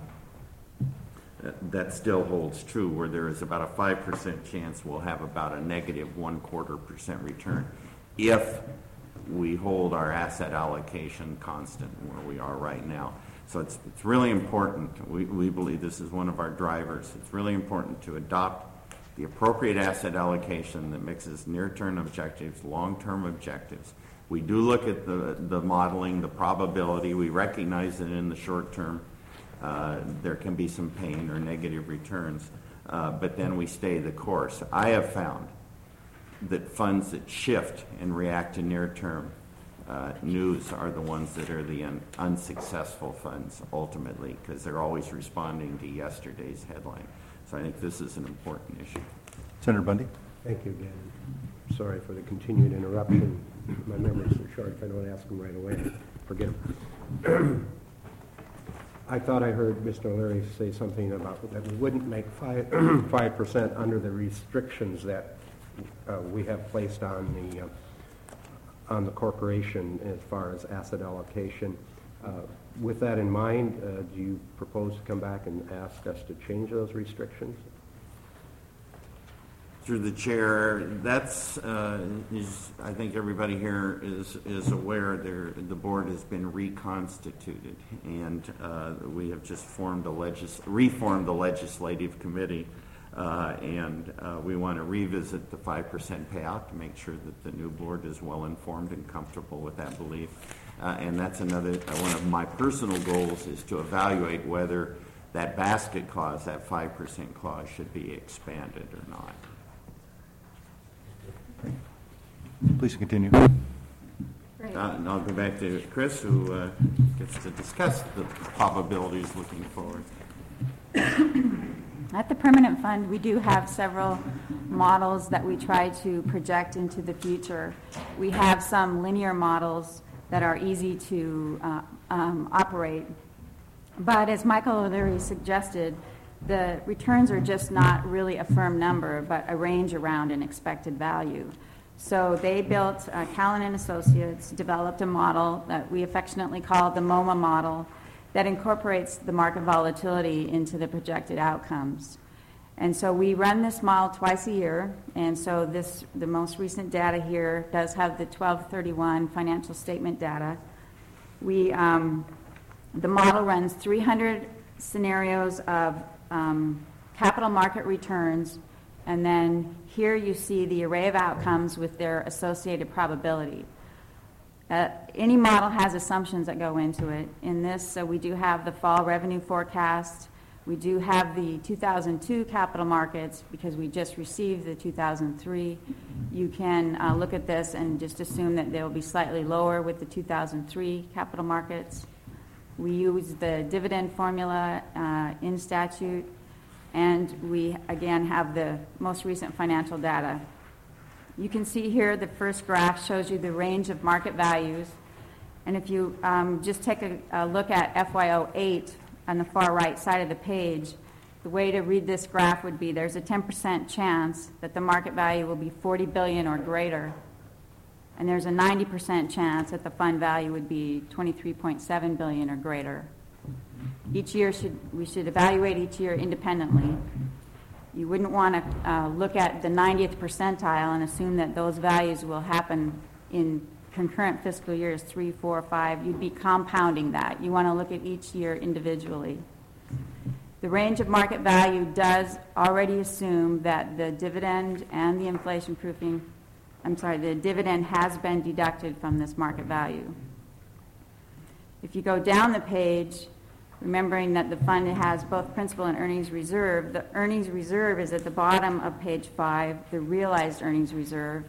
that still holds true, where there is about a five percent chance we'll have about a negative one quarter percent return if we hold our asset allocation constant where we are right now. So it's, it's really important. We, we believe this is one of our drivers. It's really important to adopt the appropriate asset allocation that mixes near-term objectives, long-term objectives. We do look at the, the modeling, the probability. We recognize that in the short term uh, there can be some pain or negative returns, uh, but then we stay the course. I have found that funds that shift and react to near-term uh, news are the ones that are the un- unsuccessful funds ultimately, because they're always responding to yesterday's headline. So I think this is an important issue. Senator Bundy? Thank you again. Sorry for the continued interruption. My memories are short. If I don't ask them right away, forget them. I thought I heard Mister O'Leary say something about that we wouldn't make five five percent under the restrictions that uh, we have placed on the uh, on the corporation as far as asset allocation. Uh, with that in mind, uh, do you propose to come back and ask us to change those restrictions? Through the chair, that's, uh, is, I think everybody here is, is aware there, the board has been reconstituted, and uh, we have just formed a legis- reformed the legislative committee, uh, and uh, we want to revisit the five percent payout to make sure that the new board is well informed and comfortable with that belief. Uh, and that's another, uh, one of my personal goals is to evaluate whether that basket clause, that five percent clause, should be expanded or not. Please continue. Great. Uh, and I'll go back to Chris, who uh, gets to discuss the probabilities looking forward. At the permanent fund, we do have several models that we try to project into the future. We have some linear models that are easy to uh, um, operate. But as Michael O'Leary suggested, the returns are just not really a firm number, but a range around an expected value. So they built, uh, Callan and Associates developed a model that we affectionately call the MoMA model that incorporates the market volatility into the projected outcomes. And so we run this model twice a year, and so this, the most recent data here does have the twelve thirty-one financial statement data. We, um, the model runs three hundred scenarios of um, capital market returns, and then here you see the array of outcomes with their associated probability. Uh, any model has assumptions that go into it. In this, so we do have the fall revenue forecast. We do have the two thousand two capital markets because we just received the two thousand three. You can uh, look at this and just assume that they'll be slightly lower with the two thousand three capital markets. We use the dividend formula uh, in statute, and we again have the most recent financial data. You can see here the first graph shows you the range of market values, and if you um, just take a, a look at F Y oh eight on the far right side of the page, the way to read this graph would be there's a ten percent chance that the market value will be forty billion dollars or greater, and there's a ninety percent chance that the fund value would be twenty-three point seven billion dollars or greater. Each year should we should evaluate each year independently. You wouldn't want to uh, look at the ninetieth percentile and assume that those values will happen in concurrent fiscal years three, four, five. You'd be compounding that. You want to look at each year individually. The range of market value does already assume that the dividend and the inflation proofing, I'm sorry, the dividend has been deducted from this market value. If you go down the page, remembering that the fund has both principal and earnings reserve, the earnings reserve is at the bottom of page five, the realized earnings reserve.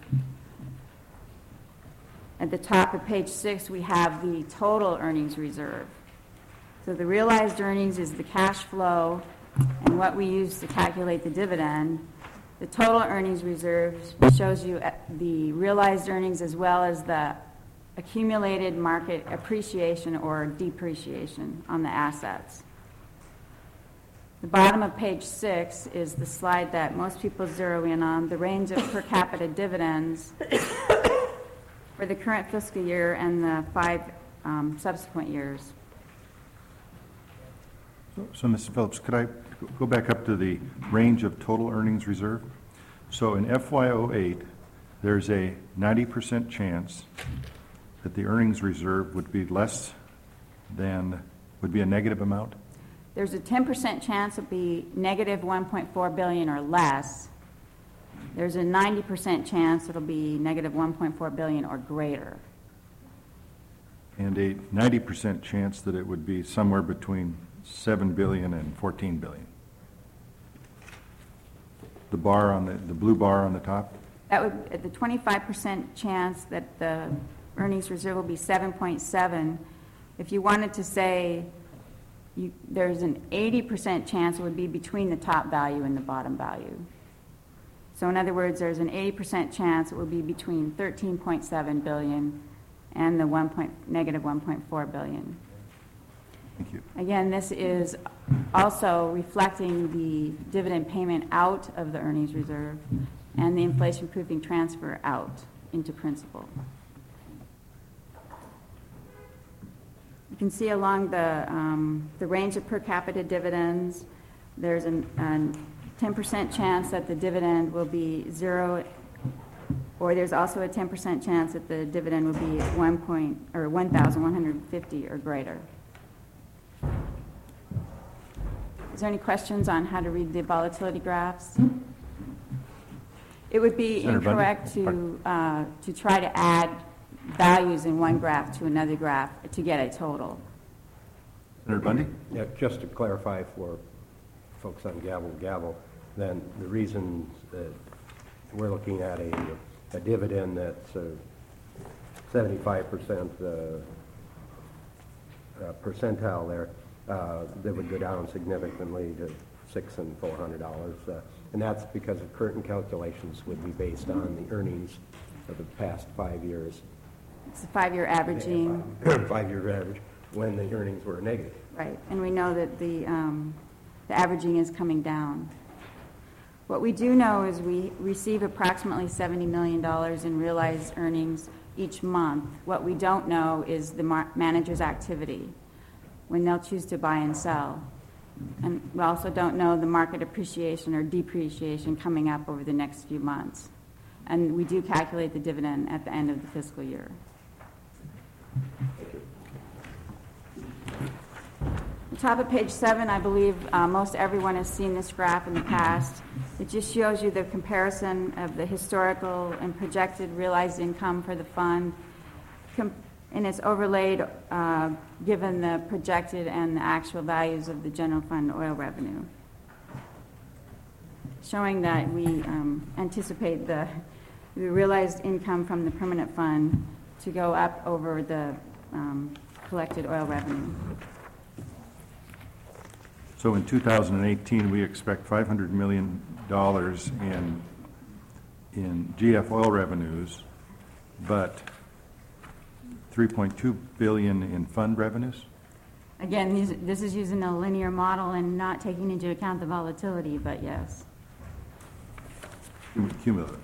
At the top of page six, we have the total earnings reserve. So the realized earnings is the cash flow and what we use to calculate the dividend. The total earnings reserve shows you the realized earnings as well as the accumulated market appreciation or depreciation on the assets. The bottom of page six is the slide that most people zero in on, the range of per capita dividends for the current fiscal year and the five um, subsequent years. So, so Mister Phillips, could I go back up to the range of total earnings reserve? So in F Y oh eight, there's a ninety percent chance that the earnings reserve would be less than, would be a negative amount? There's a ten percent chance it would be negative one point four billion dollars or less, There's a ninety percent chance it'll be negative one point four billion or greater. And a ninety percent chance that it would be somewhere between seven billion and fourteen billion. The bar on the, the blue bar on the top? That would, at the twenty-five percent chance that the earnings reserve will be seven point seven. If you wanted to say you, there's an eighty percent chance it would be between the top value and the bottom value. So in other words, there's an eighty percent chance it will be between thirteen point seven billion and the one point, negative one point four billion. Thank you. Again, this is also reflecting the dividend payment out of the earnings reserve and the inflation-proofing transfer out into principal. You can see along the, um, the range of per capita dividends, there's a ten percent chance that the dividend will be zero, or there's also a ten percent chance that the dividend will be one point or one thousand one hundred fifty or greater. Is there any questions on how to read the volatility graphs? It would be Senator Bundy? incorrect to uh, to try to add values in one graph to another graph to get a total. Senator Bundy? Yeah, just to clarify for folks on Gavel Gavel, then the reason that we're looking at a, a dividend that's uh, seventy-five percent uh, uh, percentile there, uh, that would go down significantly to six and four hundred dollars, uh, and that's because of current calculations would be based on the earnings of the past five years. It's a five-year averaging. Five-year average when the earnings were negative. Right, and we know that the, um, the averaging is coming down. What we do know is we receive approximately seventy million dollars in realized earnings each month. What we don't know is the mar- manager's activity, when they'll choose to buy and sell. And we also don't know the market appreciation or depreciation coming up over the next few months. And we do calculate the dividend at the end of the fiscal year. The top of page seven, I believe uh, most everyone has seen this graph in the past. It just shows you the comparison of the historical and projected realized income for the fund, com- and it's overlaid uh, given the projected and the actual values of the general fund oil revenue, showing that we um, anticipate the, the realized income from the permanent fund to go up over the um, collected oil revenue. So in two thousand eighteen, we expect five hundred million dollars in, in G F oil revenues, but three point two billion dollars in fund revenues? Again, these, this is using a linear model and not taking into account the volatility, but yes. Cumulative.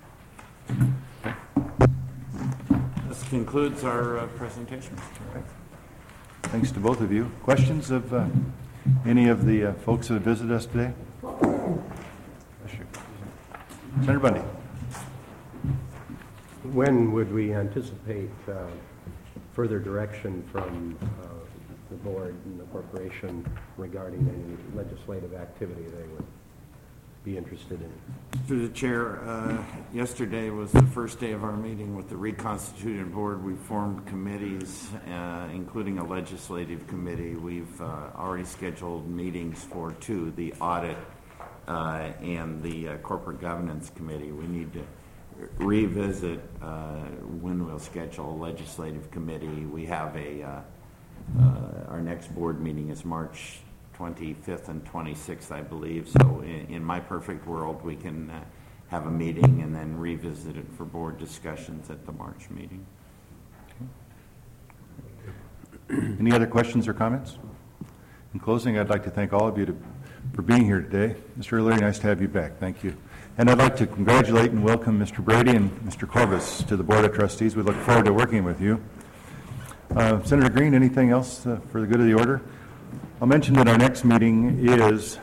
This concludes our uh, presentation. All right. Thanks to both of you. Questions of uh, any of the uh, folks that have visited us today? Senator Bundy. When would we anticipate uh, further direction from uh, the board and the corporation regarding any legislative activity they would be interested in? Through the chair, uh, yesterday was the first day of our meeting with the reconstituted board. We formed committees, uh, including a legislative committee. We've uh, already scheduled meetings for two, the audit uh, and the uh, corporate governance committee. We need to revisit uh, when we'll schedule a legislative committee. We have a, uh, uh, our next board meeting is March twenty-fifth and twenty-sixth, I believe. So in, in my perfect world, we can uh, have a meeting and then revisit it for board discussions at the March meeting. Any other questions or comments? In closing, I'd like to thank all of you to, for being here today. Mister O'Leary, nice to have you back. Thank you. And I'd like to congratulate and welcome Mister Brady and Mister Corvus to the Board of Trustees. We look forward to working with you. Uh, Senator Green, anything else uh, for the good of the order? I'll mention that our next meeting is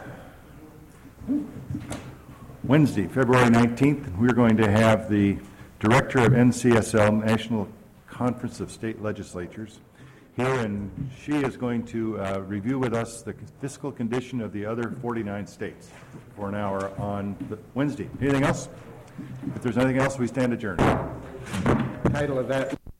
Wednesday, February nineteenth. We're going to have the Director of N C S L, National Conference of State Legislatures, here, and she is going to uh, review with us the fiscal condition of the other forty-nine states for an hour on the Wednesday. Anything else? If there's anything else, we stand adjourned. Title of that